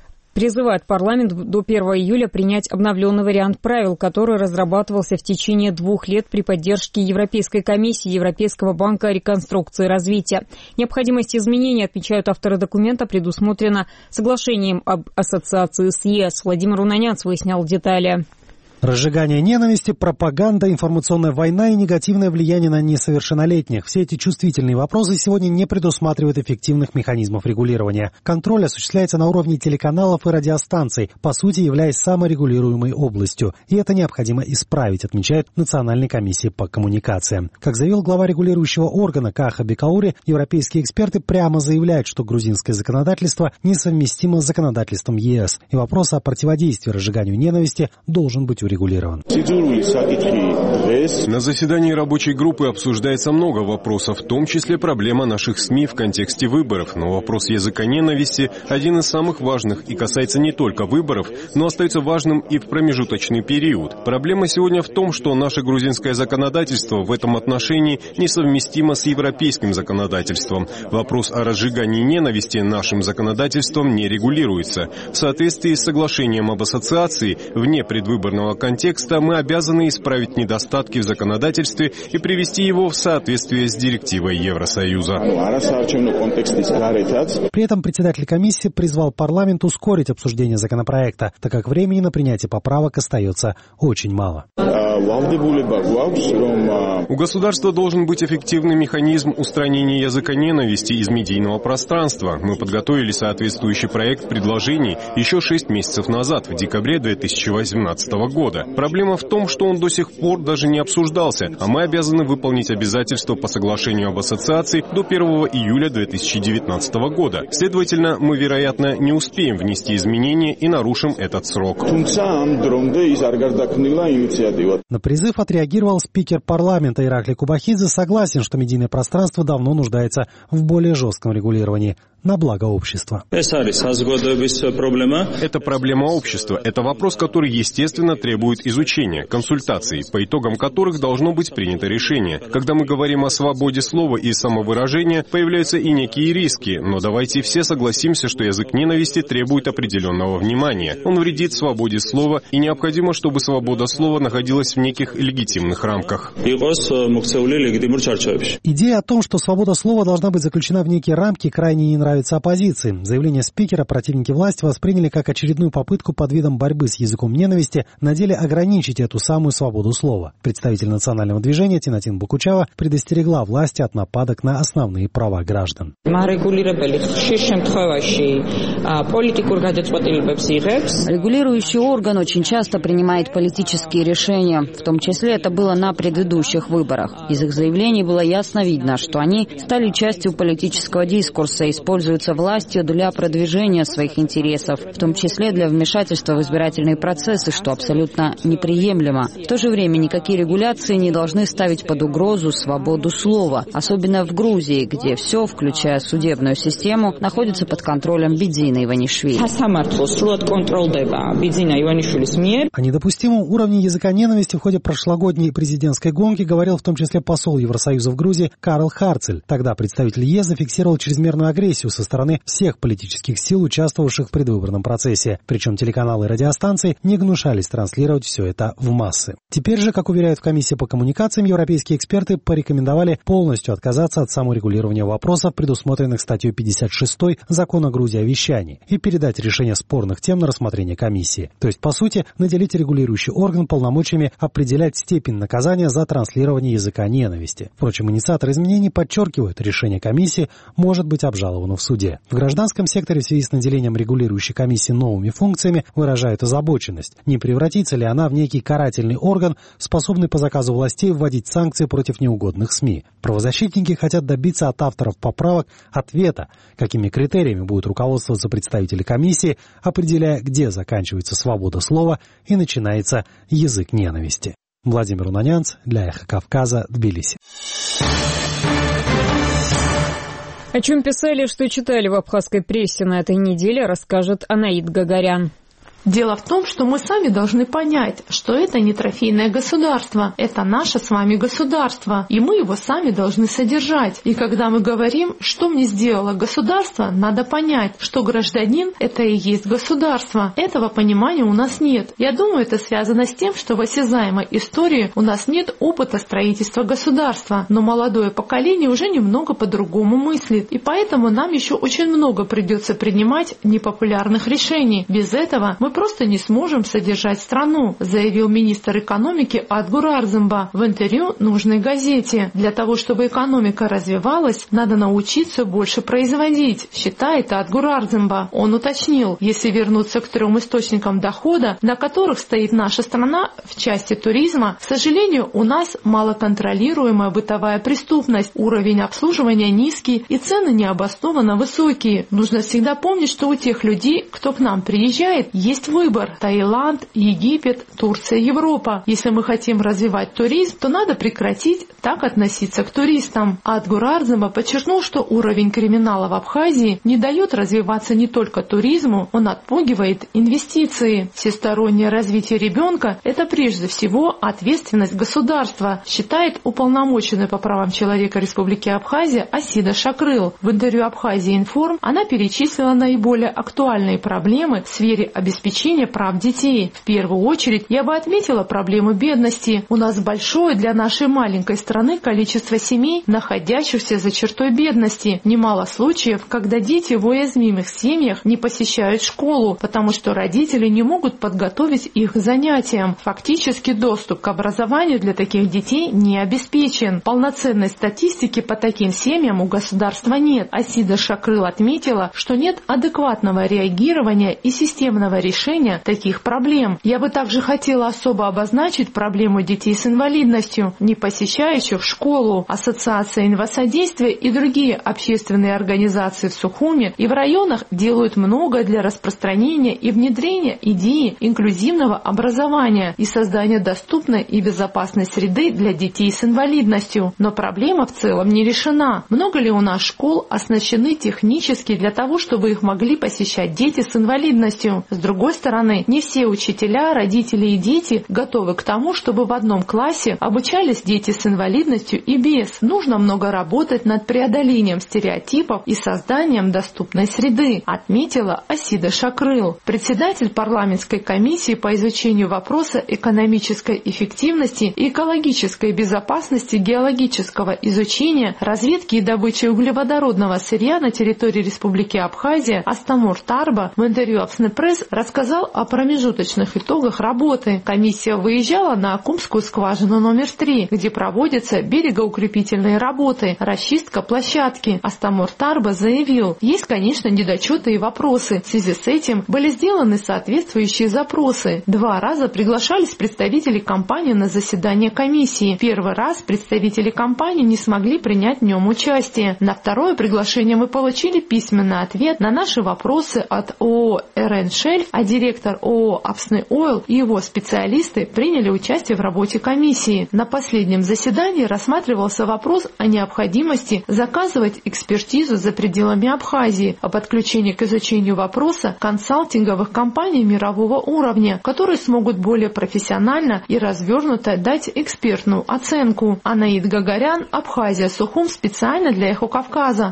S1: обновленный вариант правил, который разрабатывался в течение 2 лет при поддержке Европейской комиссии, Европейского банка реконструкции и развития. Необходимость изменений, отмечают авторы документа, предусмотрена соглашением об ассоциации с ЕС. Владимир Унанянц выяснял детали.
S18: Разжигание ненависти, пропаганда, информационная война и негативное влияние на несовершеннолетних. Все эти чувствительные вопросы сегодня не предусматривают эффективных механизмов регулирования. Контроль осуществляется на уровне телеканалов и радиостанций, по сути являясь саморегулируемой областью. И это необходимо исправить, отмечает Национальная комиссия по коммуникациям. Как заявил глава регулирующего органа Каха Бекаури, европейские эксперты прямо заявляют, что грузинское законодательство несовместимо с законодательством ЕС. И вопрос о противодействии разжиганию ненависти должен быть урегулирован.
S13: На заседании рабочей группы обсуждается много вопросов, в том числе проблема наших СМИ в контексте выборов. Но вопрос языка ненависти один из самых важных и касается не только выборов, но остается важным и в промежуточный период. Проблема сегодня в том, что наше грузинское законодательство в этом отношении несовместимо с европейским законодательством. Вопрос о разжигании ненависти нашим законодательством не регулируется. В соответствии с соглашением об ассоциации, вне предвыборного контекста мы обязаны исправить недостатки в законодательстве и привести его в соответствие с директивой Евросоюза.
S18: При этом председатель комиссии призвал парламент ускорить обсуждение законопроекта, так как времени на принятие поправок остается очень мало.
S13: У государства должен быть эффективный механизм устранения языка ненависти из медийного пространства. Мы подготовили соответствующий проект предложений еще 6 месяцев назад, в декабре 2018 года. Проблема в том, что он до сих пор даже не обсуждался, а мы обязаны выполнить обязательства по соглашению об ассоциации до 1 июля 2019 года. Следовательно, мы, вероятно, не успеем внести изменения и нарушим этот срок.
S18: На призыв отреагировал спикер парламента Иракли Кубахидзе, согласен, что медийное пространство давно нуждается в более жестком регулировании на благо общества.
S13: Это проблема общества. Это вопрос, который, естественно, требует изучения, консультаций, по итогам которых должно быть принято решение. Когда мы говорим о свободе слова и самовыражения, появляются и некие риски, но давайте все согласимся, что язык ненависти требует определенного внимания. Он вредит свободе слова, и необходимо, чтобы свобода слова находилась в неких легитимных рамках.
S18: Идея о том, что свобода слова должна быть заключена в некие рамки, крайне не нравится оппозиции. Заявление спикера противники власти восприняли как очередную попытку под видом борьбы с языком ненависти на деле ограничить эту самую свободу слова. Представитель национального движения Тинатин Букучава предостерегла власти от нападок на основные права граждан.
S14: Регулирующий орган очень часто принимает политические решения, в том числе это было на предыдущих выборах. Из их заявлений было ясно видно, что они стали частью политического дискурса, используются властью для продвижения своих интересов, в том числе для вмешательства в избирательные процессы, что абсолютно неприемлемо. В то же время никакие регуляции не должны ставить под угрозу свободу слова, особенно в Грузии, где все, включая судебную систему, находится под контролем Бидзина Иванишвили.
S18: О недопустимом уровне языка ненависти в ходе прошлогодней президентской гонки говорил в том числе посол Евросоюза в Грузии Карл Харцель. Тогда представитель ЕС зафиксировал чрезмерную агрессию со стороны всех политических сил, участвовавших в предвыборном процессе. Причем телеканалы и радиостанции не гнушались транслировать все это в массы. Теперь же, как уверяют в комиссии по коммуникациям, европейские эксперты порекомендовали полностью отказаться от саморегулирования вопросов, предусмотренных статьей 56 Закона Грузии о вещании, и передать решение спорных тем на рассмотрение комиссии. То есть, по сути, наделить регулирующий орган полномочиями определять степень наказания за транслирование языка ненависти. Впрочем, инициаторы изменений подчеркивают, решение комиссии может быть обжаловано в суде. В гражданском секторе в связи с наделением регулирующей комиссии новыми функциями выражают озабоченность. Не превратится ли она в некий карательный орган, способный по заказу властей вводить санкции против неугодных СМИ? Правозащитники хотят добиться от авторов поправок ответа, какими критериями будут руководствоваться представители комиссии, определяя, где заканчивается свобода слова и начинается язык ненависти. Владимир Унанянц для Эхо Кавказа, Тбилиси.
S1: О чем писали, что читали в абхазской прессе на этой неделе, расскажет Анаид Гагарян.
S21: Дело в том, что мы сами должны понять, что это не трофейное государство, это наше с вами государство, и мы его сами должны содержать. И когда мы говорим, что мне сделало государство, надо понять, что гражданин — это и есть государство. Этого понимания у нас нет. Я думаю, это связано с тем, что в осязаемой истории у нас нет опыта строительства государства, но молодое поколение уже немного по-другому мыслит, и поэтому нам еще очень много придется принимать непопулярных решений. Без этого мы просто не сможем содержать страну, заявил министр экономики Адгур Арзымба в интервью нужной газете. Для того, чтобы экономика развивалась, надо научиться больше производить, считает Адгур Арзымба. Он уточнил, если вернуться к 3 источникам дохода, на которых стоит наша страна в части туризма, к сожалению, у нас малоконтролируемая бытовая преступность, уровень обслуживания низкий и цены необоснованно высокие. Нужно всегда помнить, что у тех людей, кто к нам приезжает, есть выбор: Таиланд, Египет, Турция, Европа. Если мы хотим развивать туризм, то надо прекратить так относиться к туристам. Адгур Арзымба подчеркнул, что уровень криминала в Абхазии не дает развиваться не только туризму, он отпугивает инвестиции. Всестороннее развитие ребенка – это прежде всего ответственность государства, считает уполномоченный по правам человека Республики Абхазия Асида Шакрыл. В интервью Абхазия Информ она перечислила наиболее актуальные проблемы в сфере обеспечения прав детей. В первую очередь я бы отметила проблему бедности. У нас большое для нашей маленькой страны количество семей, находящихся за чертой бедности. Немало случаев, когда дети в уязвимых семьях не посещают школу, потому что родители не могут подготовить их к занятиям. Фактически доступ к образованию для таких детей не обеспечен. Полноценной статистики по таким семьям у государства нет. Асида Шакрыл отметила, что нет адекватного реагирования и системного решения таких проблем. Я бы также хотела особо обозначить проблему детей с инвалидностью, не посещающих школу. Ассоциация инвасодействия и другие общественные организации в Сухуми и в районах делают многое для распространения и внедрения идеи инклюзивного образования и создания доступной и безопасной среды для детей с инвалидностью. Но проблема в целом не решена. Много ли у нас школ оснащены технически для того, чтобы их могли посещать дети с инвалидностью? С другой стороны, не все учителя, родители и дети готовы к тому, чтобы в одном классе обучались дети с инвалидностью и без. Нужно много работать над преодолением стереотипов и созданием доступной среды, отметила Асида Шакрыл. Председатель парламентской комиссии по изучению вопроса экономической эффективности и экологической безопасности геологического изучения, разведки и добычи углеводородного сырья на территории Республики Абхазия Астамур Тарба в интервью Апснепресс рассказал о промежуточных итогах работы. Комиссия выезжала на Акумскую скважину номер 3, где проводятся берегоукрепительные работы, расчистка площадки. Астамур Тарба заявил, есть, конечно, недочеты и вопросы. В связи с этим были сделаны соответствующие запросы. 2 раза приглашались представители компании на заседание комиссии. Первый раз представители компании не смогли принять в нем участие. На второе приглашение мы получили письменный ответ на наши вопросы от ООО «РН Шельф», а директор ООО «Апсны Ойл» и его специалисты приняли участие в работе комиссии. На последнем заседании рассматривался вопрос о необходимости заказывать экспертизу за пределами Абхазии, о подключении к изучению вопроса консалтинговых компаний мирового уровня, которые смогут более профессионально и развернуто дать экспертную оценку. Анаид Гагарян, Абхазия, Сухум, специально для Эхо Кавказа.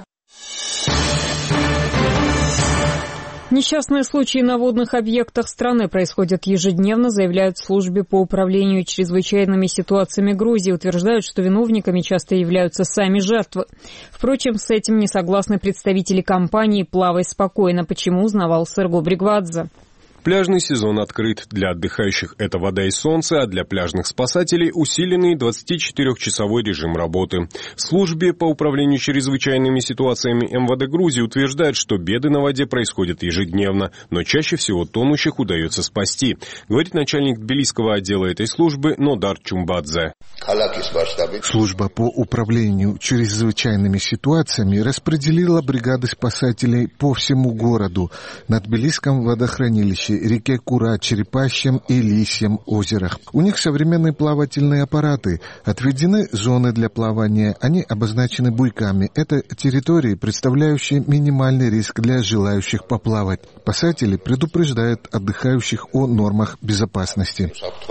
S1: Несчастные случаи на водных объектах страны происходят ежедневно, заявляют в службе по управлению чрезвычайными ситуациями Грузии. Утверждают, что виновниками часто являются сами жертвы. Впрочем, с этим не согласны представители компании «Плавай спокойно». Почему, узнавал Серго Бригвадзе.
S13: Пляжный сезон открыт. Для отдыхающих это вода и солнце, а для пляжных спасателей усиленный 24-часовой режим работы. В службе по управлению чрезвычайными ситуациями МВД Грузии утверждают, что беды на воде происходят ежедневно, но чаще всего тонущих удается спасти, говорит начальник тбилисского отдела этой службы Нодар Чумбадзе.
S3: Служба по управлению чрезвычайными ситуациями распределила бригады спасателей по всему городу на Тбилисском водохранилище, реке Кура, Черепащем и Лисьем озерах. У них современные плавательные аппараты, отведены зоны для плавания, они обозначены буйками. Это территории, представляющие минимальный риск для желающих поплавать. Спасатели предупреждают отдыхающих о нормах безопасности.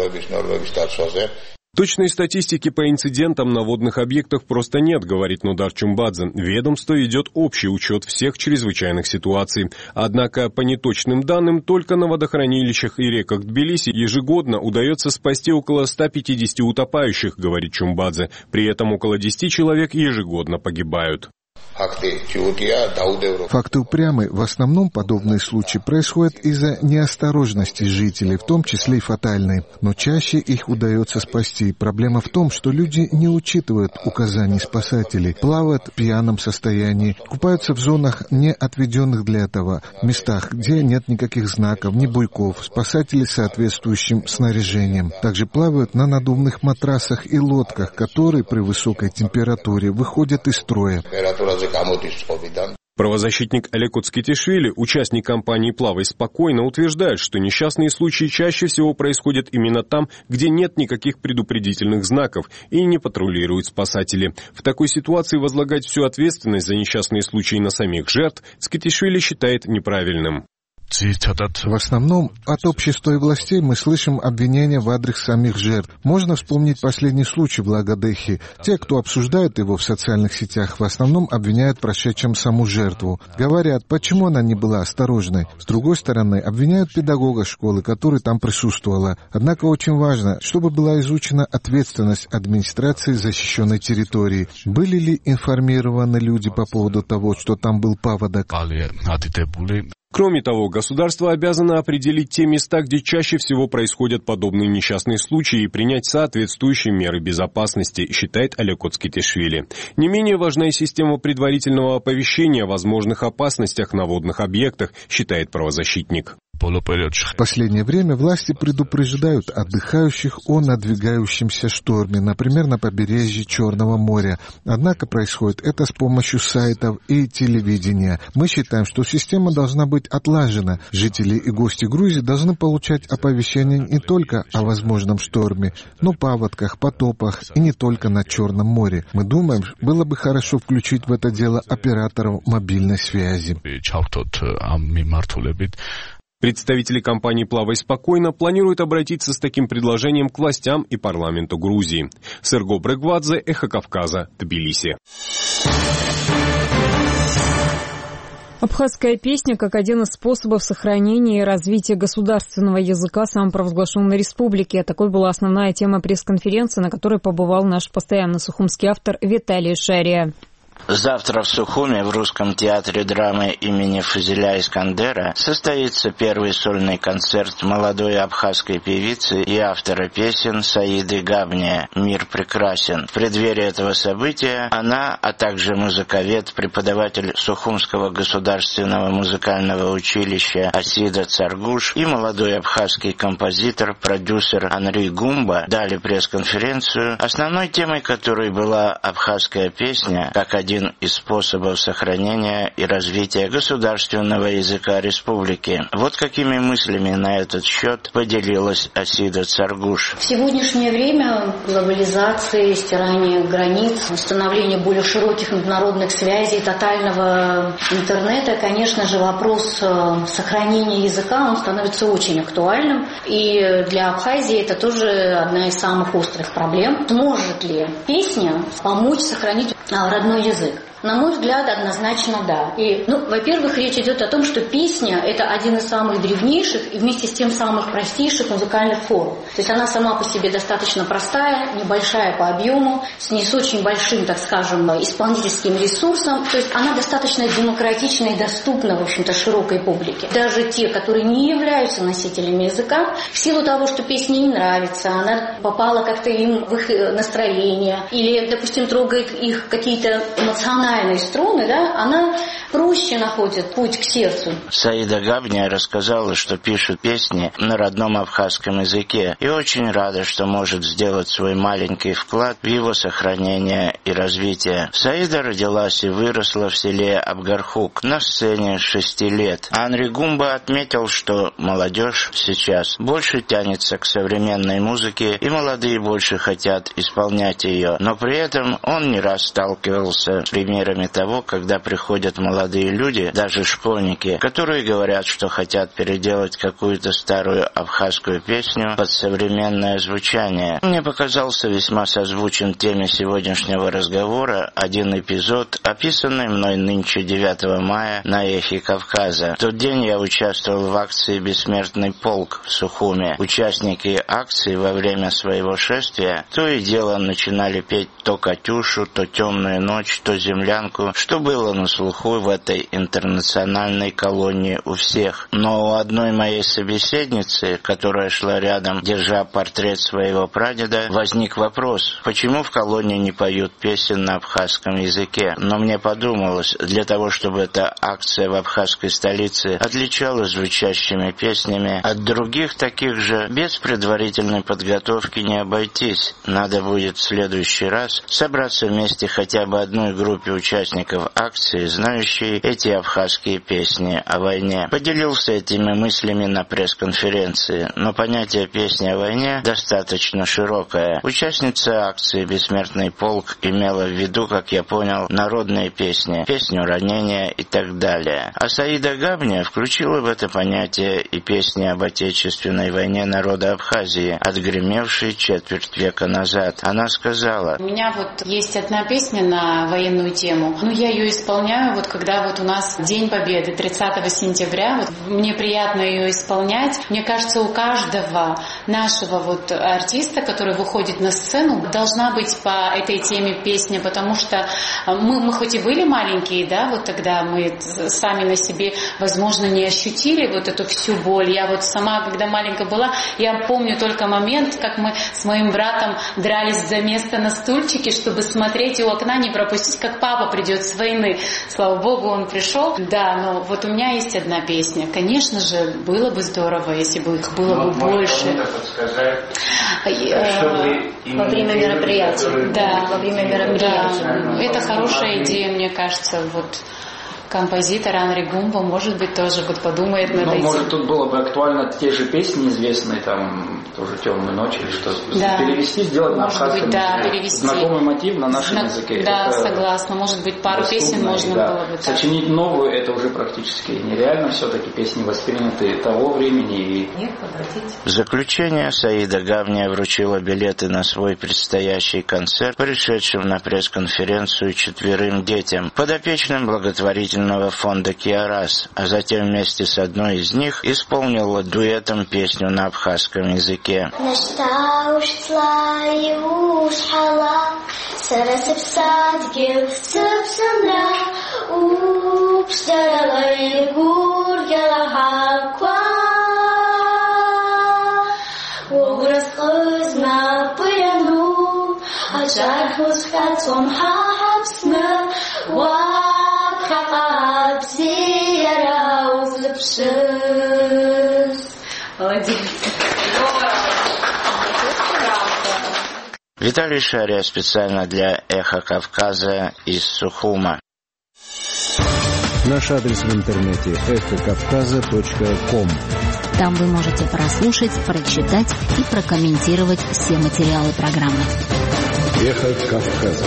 S13: Точной статистики по инцидентам на водных объектах просто нет, говорит Нодар Чумбадзе. Ведомство ведет общий учет всех чрезвычайных ситуаций. Однако, по неточным данным, только на водохранилищах и реках Тбилиси ежегодно удается спасти около 150 утопающих, говорит Чумбадзе. При этом около 10 человек ежегодно погибают.
S3: Факты упрямы. В основном подобные случаи происходят из-за неосторожности жителей, в том числе и фатальные. Но чаще их удается спасти. Проблема в том, что люди не учитывают указаний спасателей, плавают в пьяном состоянии, купаются в зонах, не отведенных для этого, местах, где нет никаких знаков, ни буйков, спасатели с соответствующим снаряжением. Также плавают на надувных матрасах и лодках, которые при высокой температуре выходят из строя.
S13: Правозащитник Олег Оцкетишвили, участник кампании «Плавай спокойно», утверждает, что несчастные случаи чаще всего происходят именно там, где нет никаких предупредительных знаков и не патрулируют спасатели. В такой ситуации возлагать всю ответственность за несчастные случаи на самих жертв Цкетишвили считает неправильным.
S3: В основном от общества и властей мы слышим обвинения в адрес самих жертв. Можно вспомнить последний случай в Лагодехе. Те, кто обсуждает его в социальных сетях, в основном обвиняют прошедшим саму жертву. Говорят, почему она не была осторожной. С другой стороны, обвиняют педагога школы, который там присутствовала. Однако очень важно, чтобы была изучена ответственность администрации защищенной территории. Были ли информированы люди по поводу того, что там был паводок?
S13: Кроме того, государство обязано определить те места, где чаще всего происходят подобные несчастные случаи, и принять соответствующие меры безопасности, считает Олег Оцкетишвили. Не менее важна и система предварительного оповещения о возможных опасностях на водных объектах, считает правозащитник.
S3: В последнее время власти предупреждают отдыхающих о надвигающемся шторме, например, на побережье Черного моря. Однако происходит это с помощью сайтов и телевидения. Мы считаем, что система должна быть отлажена. Жители и гости Грузии должны получать оповещения не только о возможном шторме, но и паводках, потопах и не только на Черном море. Мы думаем, было бы хорошо включить в это дело операторов мобильной связи.
S13: Представители компании «Плавай спокойно» планируют обратиться с таким предложением к властям и парламенту Грузии. Серго Брегвадзе, Эхо Кавказа, Тбилиси.
S1: Абхазская песня как один из способов сохранения и развития государственного языка самопровозглашенной республики. Такой была основная тема пресс-конференции, на которой побывал наш постоянный сухумский автор Виталий Шария.
S6: Завтра в Сухуме в Русском театре драмы имени Фазиля Искандера состоится первый сольный концерт молодой абхазской певицы и автора песен Саиды Габния «Мир прекрасен». В преддверии этого события она, а также музыковед, преподаватель Сухумского государственного музыкального училища Асида Царгуш и молодой абхазский композитор, продюсер Анри Гумба дали пресс-конференцию, основной темой которой была абхазская песня как один из способов сохранения и развития государственного языка республики. Вот какими мыслями на этот счет поделилась Асида Царгуш.
S22: В сегодняшнее время глобализации, стирания границ, установления более широких международных связей, тотального интернета, конечно же, вопрос сохранения языка, он становится очень актуальным. И для Абхазии это тоже одна из самых острых проблем. Сможет ли песня помочь сохранить родной язык? На мой взгляд, однозначно да. И, во-первых, речь идет о том, что песня – это один из самых древнейших и вместе с тем самых простейших музыкальных форм. То есть она сама по себе достаточно простая, небольшая по объему, с не с очень большим, так скажем, исполнительским ресурсом. То есть она достаточно демократична и доступна, в общем-то, широкой публике. Даже те, которые не являются носителями языка, в силу того, что песня не нравится, она попала как-то им в их настроение, или, допустим, трогает их какие-то эмоциональные струны, она проще находит путь к сердцу.
S6: Саида Габния рассказала, что пишет песни на родном абхазском языке и очень рада, что может сделать свой маленький вклад в его сохранение и развитие. Саида родилась и выросла в селе Абгархук на сцене 6 лет. Анри Гумба отметил, что молодежь сейчас больше тянется к современной музыке и молодые больше хотят исполнять ее, но при этом он не раз сталкивался с примерами того, когда приходят молодые люди, даже школьники, которые говорят, что хотят переделать какую-то старую абхазскую песню под современное звучание. Мне показался весьма созвучен теме сегодняшнего разговора один эпизод, описанный мной нынче 9 мая на Эхе Кавказа. В тот день я участвовал в акции «Бессмертный полк» в Сухуме. Участники акции во время своего шествия то и дело начинали петь то «Катюшу», то «Темную ночь», то «Земля склянку, что было на слуху в этой интернациональной колонии у всех. Но у одной моей собеседницы, которая шла рядом, держа портрет своего прадеда, возник вопрос, почему в колонии не поют песен на абхазском языке. Но мне подумалось, для того, чтобы эта акция в абхазской столице отличалась звучащими песнями от других таких же, без предварительной подготовки не обойтись. Надо будет в следующий раз собраться вместе хотя бы одной группе участников акции, знающей эти абхазские песни о войне. Поделился этими мыслями на пресс-конференции, но понятие песни о войне достаточно широкое. Участница акции «Бессмертный полк» имела в виду, как я понял, народные песни, песню ранения и так далее. А Саида Габня включила в это понятие и песни об Отечественной войне народа Абхазии, отгремевшей четверть века назад. Она сказала:
S2: у меня вот есть одна песня на военную тему. Я ее исполняю, когда у нас День Победы, 30 сентября. Мне приятно ее исполнять. Мне кажется, у каждого нашего артиста, который выходит на сцену, должна быть по этой теме песня, потому что мы хоть и были маленькие, тогда мы сами на себе, возможно, не ощутили эту всю боль. Я сама, когда маленькая была, я помню только момент, как мы с моим братом дрались за место на стульчике, чтобы смотреть у окна, не пропустить, как папа придет с войны. Слава Богу, он пришел. Да, но у меня есть одна песня. Конечно же, было бы здорово, если бы их было бы больше. Во время мероприятия. Да, во время мероприятия. Да. Это хорошая идея, мне кажется. Композитор Анри Гумба, может быть, тоже подумает над этим.
S8: Может, тут было бы актуально те же песни известные, тоже «Темную ночь» или что, перевести, сделать на абхазском языке.
S2: Перевести.
S8: Знакомый мотив на нашем языке.
S2: Да, согласна. Может быть, пару песен можно было бы.
S8: Сочинить новую, это уже практически нереально. Все-таки песни восприняты того времени.
S6: В заключение Саида Гавния вручила билеты на свой предстоящий концерт, пришедшим на пресс-конференцию 4 детям, подопечным благотворительного фонда «Киарас», а затем вместе с одной из них исполнила дуэтом песню на абхазском языке. Виталий Шария специально для «Эхо Кавказа» из Сухума.
S20: Наш адрес в интернете эхокавказа.ком.
S7: Там вы можете прослушать, прочитать и прокомментировать все материалы программы.
S20: Эхо Кавказа.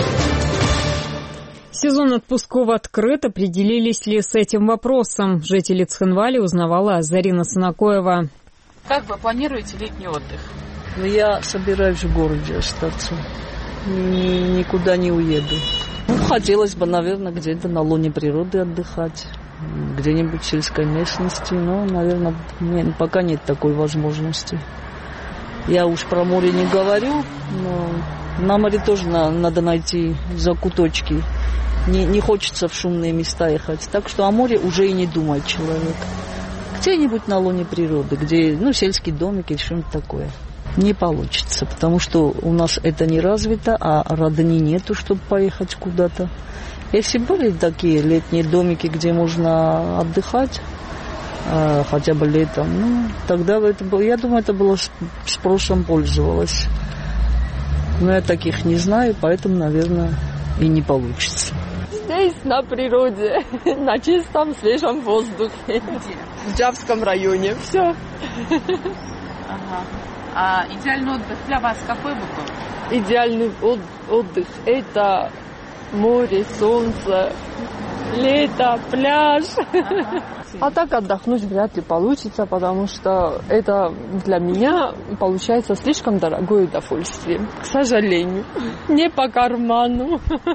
S1: Сезон отпусков открыт. Определились ли с этим вопросом? Жители Цхинвали узнавала Зарина Санакоева.
S23: Как вы планируете летний отдых?
S24: Я собираюсь в городе остаться. Никуда не уеду. Хотелось бы, наверное, где-то на лоне природы отдыхать. Где-нибудь в сельской местности. Но, наверное, пока нет такой возможности. Я уж про море не говорю, но на море тоже надо найти закуточки. Не хочется в шумные места ехать. Так что о море уже и не думает человек. Где-нибудь на лоне природы, где, сельский домик или что-нибудь такое. Не получится, потому что у нас это не развито, а родни нету, чтобы поехать куда-то. Если были такие летние домики, где можно отдыхать, хотя бы летом, тогда я думаю, это было спросом пользовалось. Но я таких не знаю, поэтому, наверное, и не получится.
S25: Здесь, на природе, на чистом, свежем воздухе. В Джавском районе. Все.
S23: Ага. А идеальный отдых для вас какой бы был?
S25: Идеальный отдых – это море, солнце, лето, пляж. Ага. А так отдохнуть вряд ли получится, потому что это для меня получается слишком дорогое удовольствие. К сожалению, не по карману.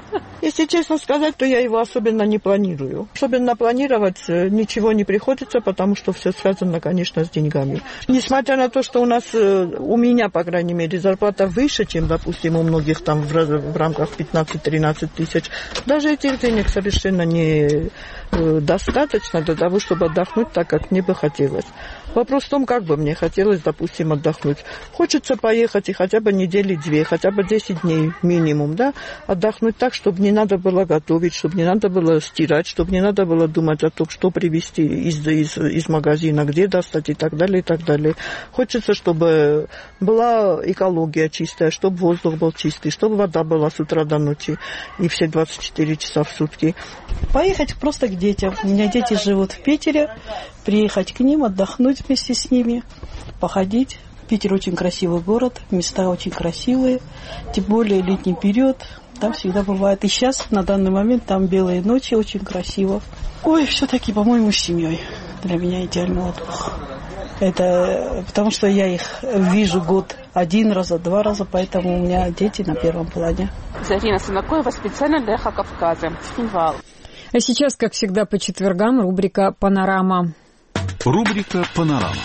S4: Если честно сказать, то я его особенно не планирую. Особенно планировать ничего не приходится, потому что все связано, конечно, с деньгами. Несмотря на то, что у меня, по крайней мере, зарплата выше, чем, допустим, у многих там в рамках 15-13 тысяч, даже этих денег совершенно не достаточно для того, чтобы отдохнуть так, как мне бы хотелось. Вопрос в том, как бы мне хотелось, допустим, отдохнуть. Хочется поехать и хотя бы недели 2, хотя бы 10 дней минимум, да, отдохнуть так, чтобы не надо было готовить, чтобы не надо было стирать, чтобы не надо было думать о том, что привезти из магазина, где достать и так далее, и так далее. Хочется, чтобы была экология чистая, чтобы воздух был чистый, чтобы вода была с утра до ночи и все 24 часа в сутки. Поехать просто к детям. У меня дети живут в Питере. Приехать к ним, отдохнуть вместе с ними, походить. Питер очень красивый город, места очень красивые, тем более летний период, там всегда бывает. И сейчас, на данный момент, там белые ночи, очень красиво. Ой, все-таки, по-моему, с семьей. Для меня идеальный отдых. Это потому, что я их вижу год 1 раз, 2 раза, поэтому у меня дети на первом плане.
S23: Зарина Санакоева специально для Эхо Кавказа. Цхинвал.
S1: А сейчас, как всегда, по четвергам рубрика «Панорама».
S19: Рубрика «Панорама».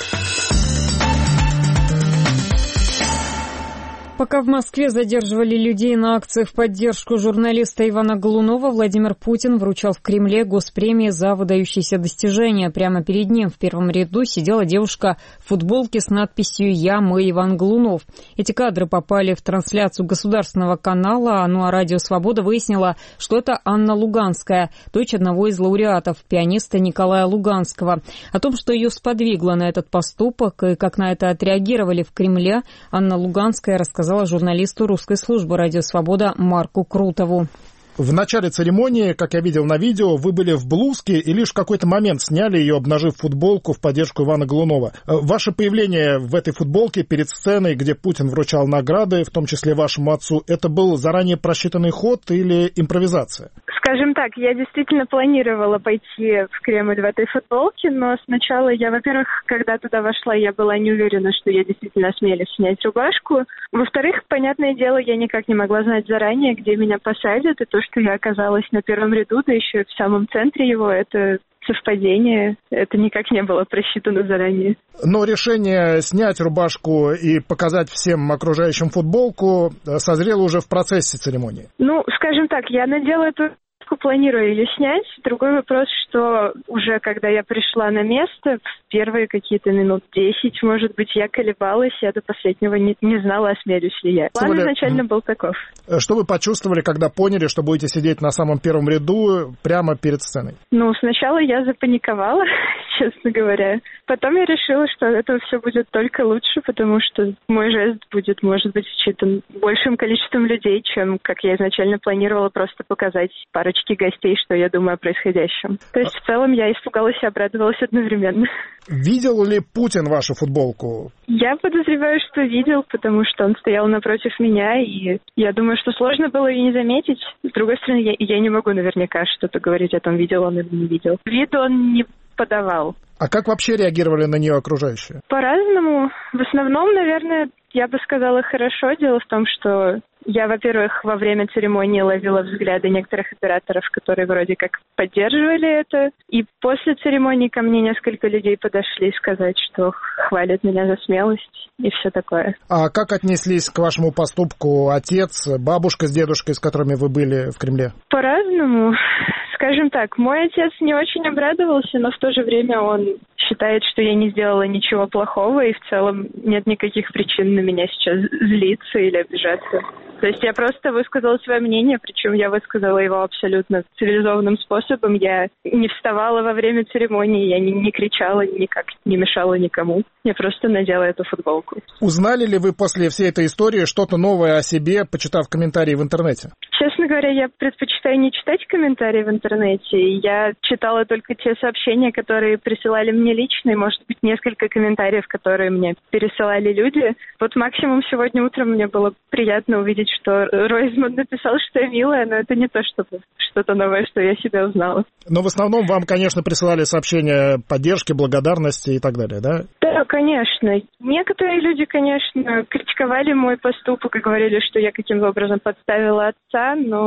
S1: Пока в Москве задерживали людей на акциях в поддержку журналиста Ивана Голунова, Владимир Путин вручал в Кремле госпремии за выдающиеся достижения. Прямо перед ним в первом ряду сидела девушка в футболке с надписью «Я, мы, Иван Голунов». Эти кадры попали в трансляцию государственного канала, а Радио Свобода выяснила, что это Анна Луганская, дочь одного из лауреатов, пианиста Николая Луганского. О том, что ее сподвигло на этот поступок и как на это отреагировали в Кремле, Анна Луганская рассказала журналисту русской службы «Радио Свобода» Марку Крутову.
S9: В начале церемонии, как я видел на видео, вы были в блузке и лишь в какой-то момент сняли ее, обнажив футболку в поддержку Ивана Голунова. Ваше появление в этой футболке перед сценой, где Путин вручал награды, в том числе вашему отцу, это был заранее просчитанный ход или импровизация?
S10: Скажем так, я действительно планировала пойти в Кремль в этой футболке, но сначала я, во-первых, когда туда вошла, я была не уверена, что я действительно осмелюсь снять рубашку. Во-вторых, понятное дело, я никак не могла знать заранее, где меня посадят, и то, что я оказалась на первом ряду, да еще и в самом центре его, это совпадение, это никак не было просчитано заранее.
S9: Но решение снять рубашку и показать всем окружающим футболку созрело уже в процессе церемонии?
S10: Ну, скажем так, я надела эту планирую ее снять. Другой вопрос, что уже когда я пришла на место, в первые какие-то минут 10, может быть, я колебалась, я до последнего не знала, осмелюсь ли я. План изначально был таков.
S9: Что вы почувствовали, когда поняли, что будете сидеть на самом первом ряду прямо перед сценой?
S10: Ну, сначала я запаниковала, честно говоря. Потом я решила, что это все будет только лучше, потому что мой жест будет, может быть, считан большим количеством людей, чем, как я изначально планировала, просто показать парочке гостей, что я думаю о происходящем. То есть, в целом, я испугалась и обрадовалась одновременно.
S9: Видел ли Путин вашу футболку?
S10: Я подозреваю, что видел, потому что он стоял напротив меня, и я думаю, что сложно было ее не заметить. С другой стороны, я не могу наверняка что-то говорить о том, видел он или не видел. Вид он не подавал.
S9: А как вообще реагировали на нее окружающие?
S10: По-разному. В основном, наверное, я бы сказала, хорошо. Дело в том, что я, во-первых, во время церемонии ловила взгляды некоторых операторов, которые вроде как поддерживали это. И после церемонии ко мне несколько людей подошли сказать, что хвалят меня за смелость и все такое.
S9: А как отнеслись к вашему поступку отец, бабушка с дедушкой, с которыми вы были в Кремле?
S10: По-разному. Скажем так, мой отец не очень обрадовался, но в то же время он считает, что я не сделала ничего плохого, и в целом нет никаких причин на меня сейчас злиться или обижаться. То есть я просто высказала свое мнение, причем я высказала его абсолютно цивилизованным способом. Я не вставала во время церемонии, я не кричала, никак не мешала никому. Я просто надела эту футболку.
S9: Узнали ли вы после всей этой истории что-то новое о себе, почитав комментарии в интернете?
S10: Честно говоря, я предпочитаю не читать комментарии в интернете. Я читала только те сообщения, которые присылали мне лично, и, может быть, несколько комментариев, которые мне пересылали люди. Вот максимум сегодня утром мне было приятно увидеть, что Ройзман написал, что я милая, но это не то, чтобы что-то новое, что я себя узнала.
S9: Но в основном вам, конечно, присылали сообщения поддержки, благодарности и так далее, да?
S10: Да, конечно. Некоторые люди, конечно, критиковали мой поступок и говорили, что я каким-то образом подставила отца, но в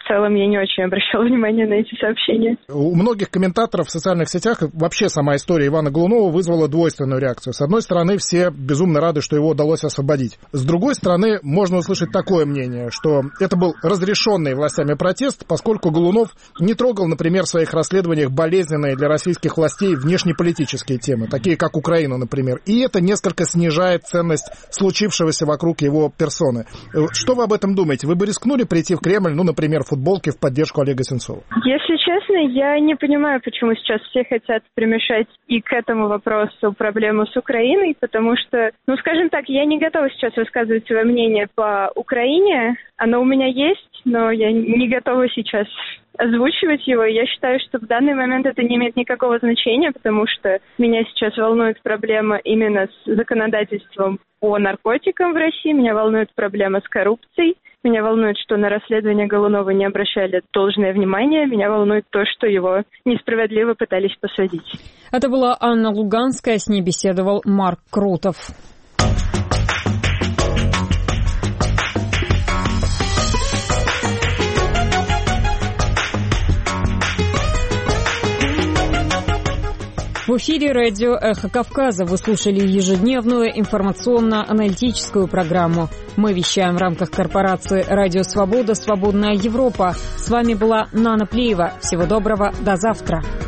S10: целом я не очень обращала внимание на эти сообщения.
S9: У многих комментаторов в социальных сетях вообще сама история Ивана Голунова вызвала двойственную реакцию. С одной стороны, все безумно рады, что его удалось освободить. С другой стороны, можно услышать такое мнение, что это был разрешенный властями протест, поскольку Голунов не трогал, например, в своих расследованиях болезненные для российских властей внешнеполитические темы, такие как Украина, например. И это несколько снижает ценность случившегося вокруг его персоны. Что вы об этом думаете? Вы бы рискнули прийти в Кремль, например, в футболке в поддержку Олега Сенцова?
S10: Если честно, я не понимаю, почему сейчас все хотят примешать и к этому вопросу проблему с Украиной, потому что, скажем так, я не готова сейчас высказывать свое мнение по Украине. Оно у меня есть, но я не готова сейчас озвучивать его. Я считаю, что в данный момент это не имеет никакого значения, потому что меня сейчас волнует проблема именно с законодательством по наркотикам в России, меня волнует проблема с коррупцией, меня волнует, что на расследование Голунова не обращали должное внимание, меня волнует то, что его несправедливо пытались посадить.
S1: Это была Анна Луганская, с ней беседовал Марк Крутов. В эфире радио «Эхо Кавказа» вы слушали ежедневную информационно-аналитическую программу. Мы вещаем в рамках корпорации «Радио Свобода. Свободная Европа». С вами была Нана Плеева. Всего доброго. До завтра.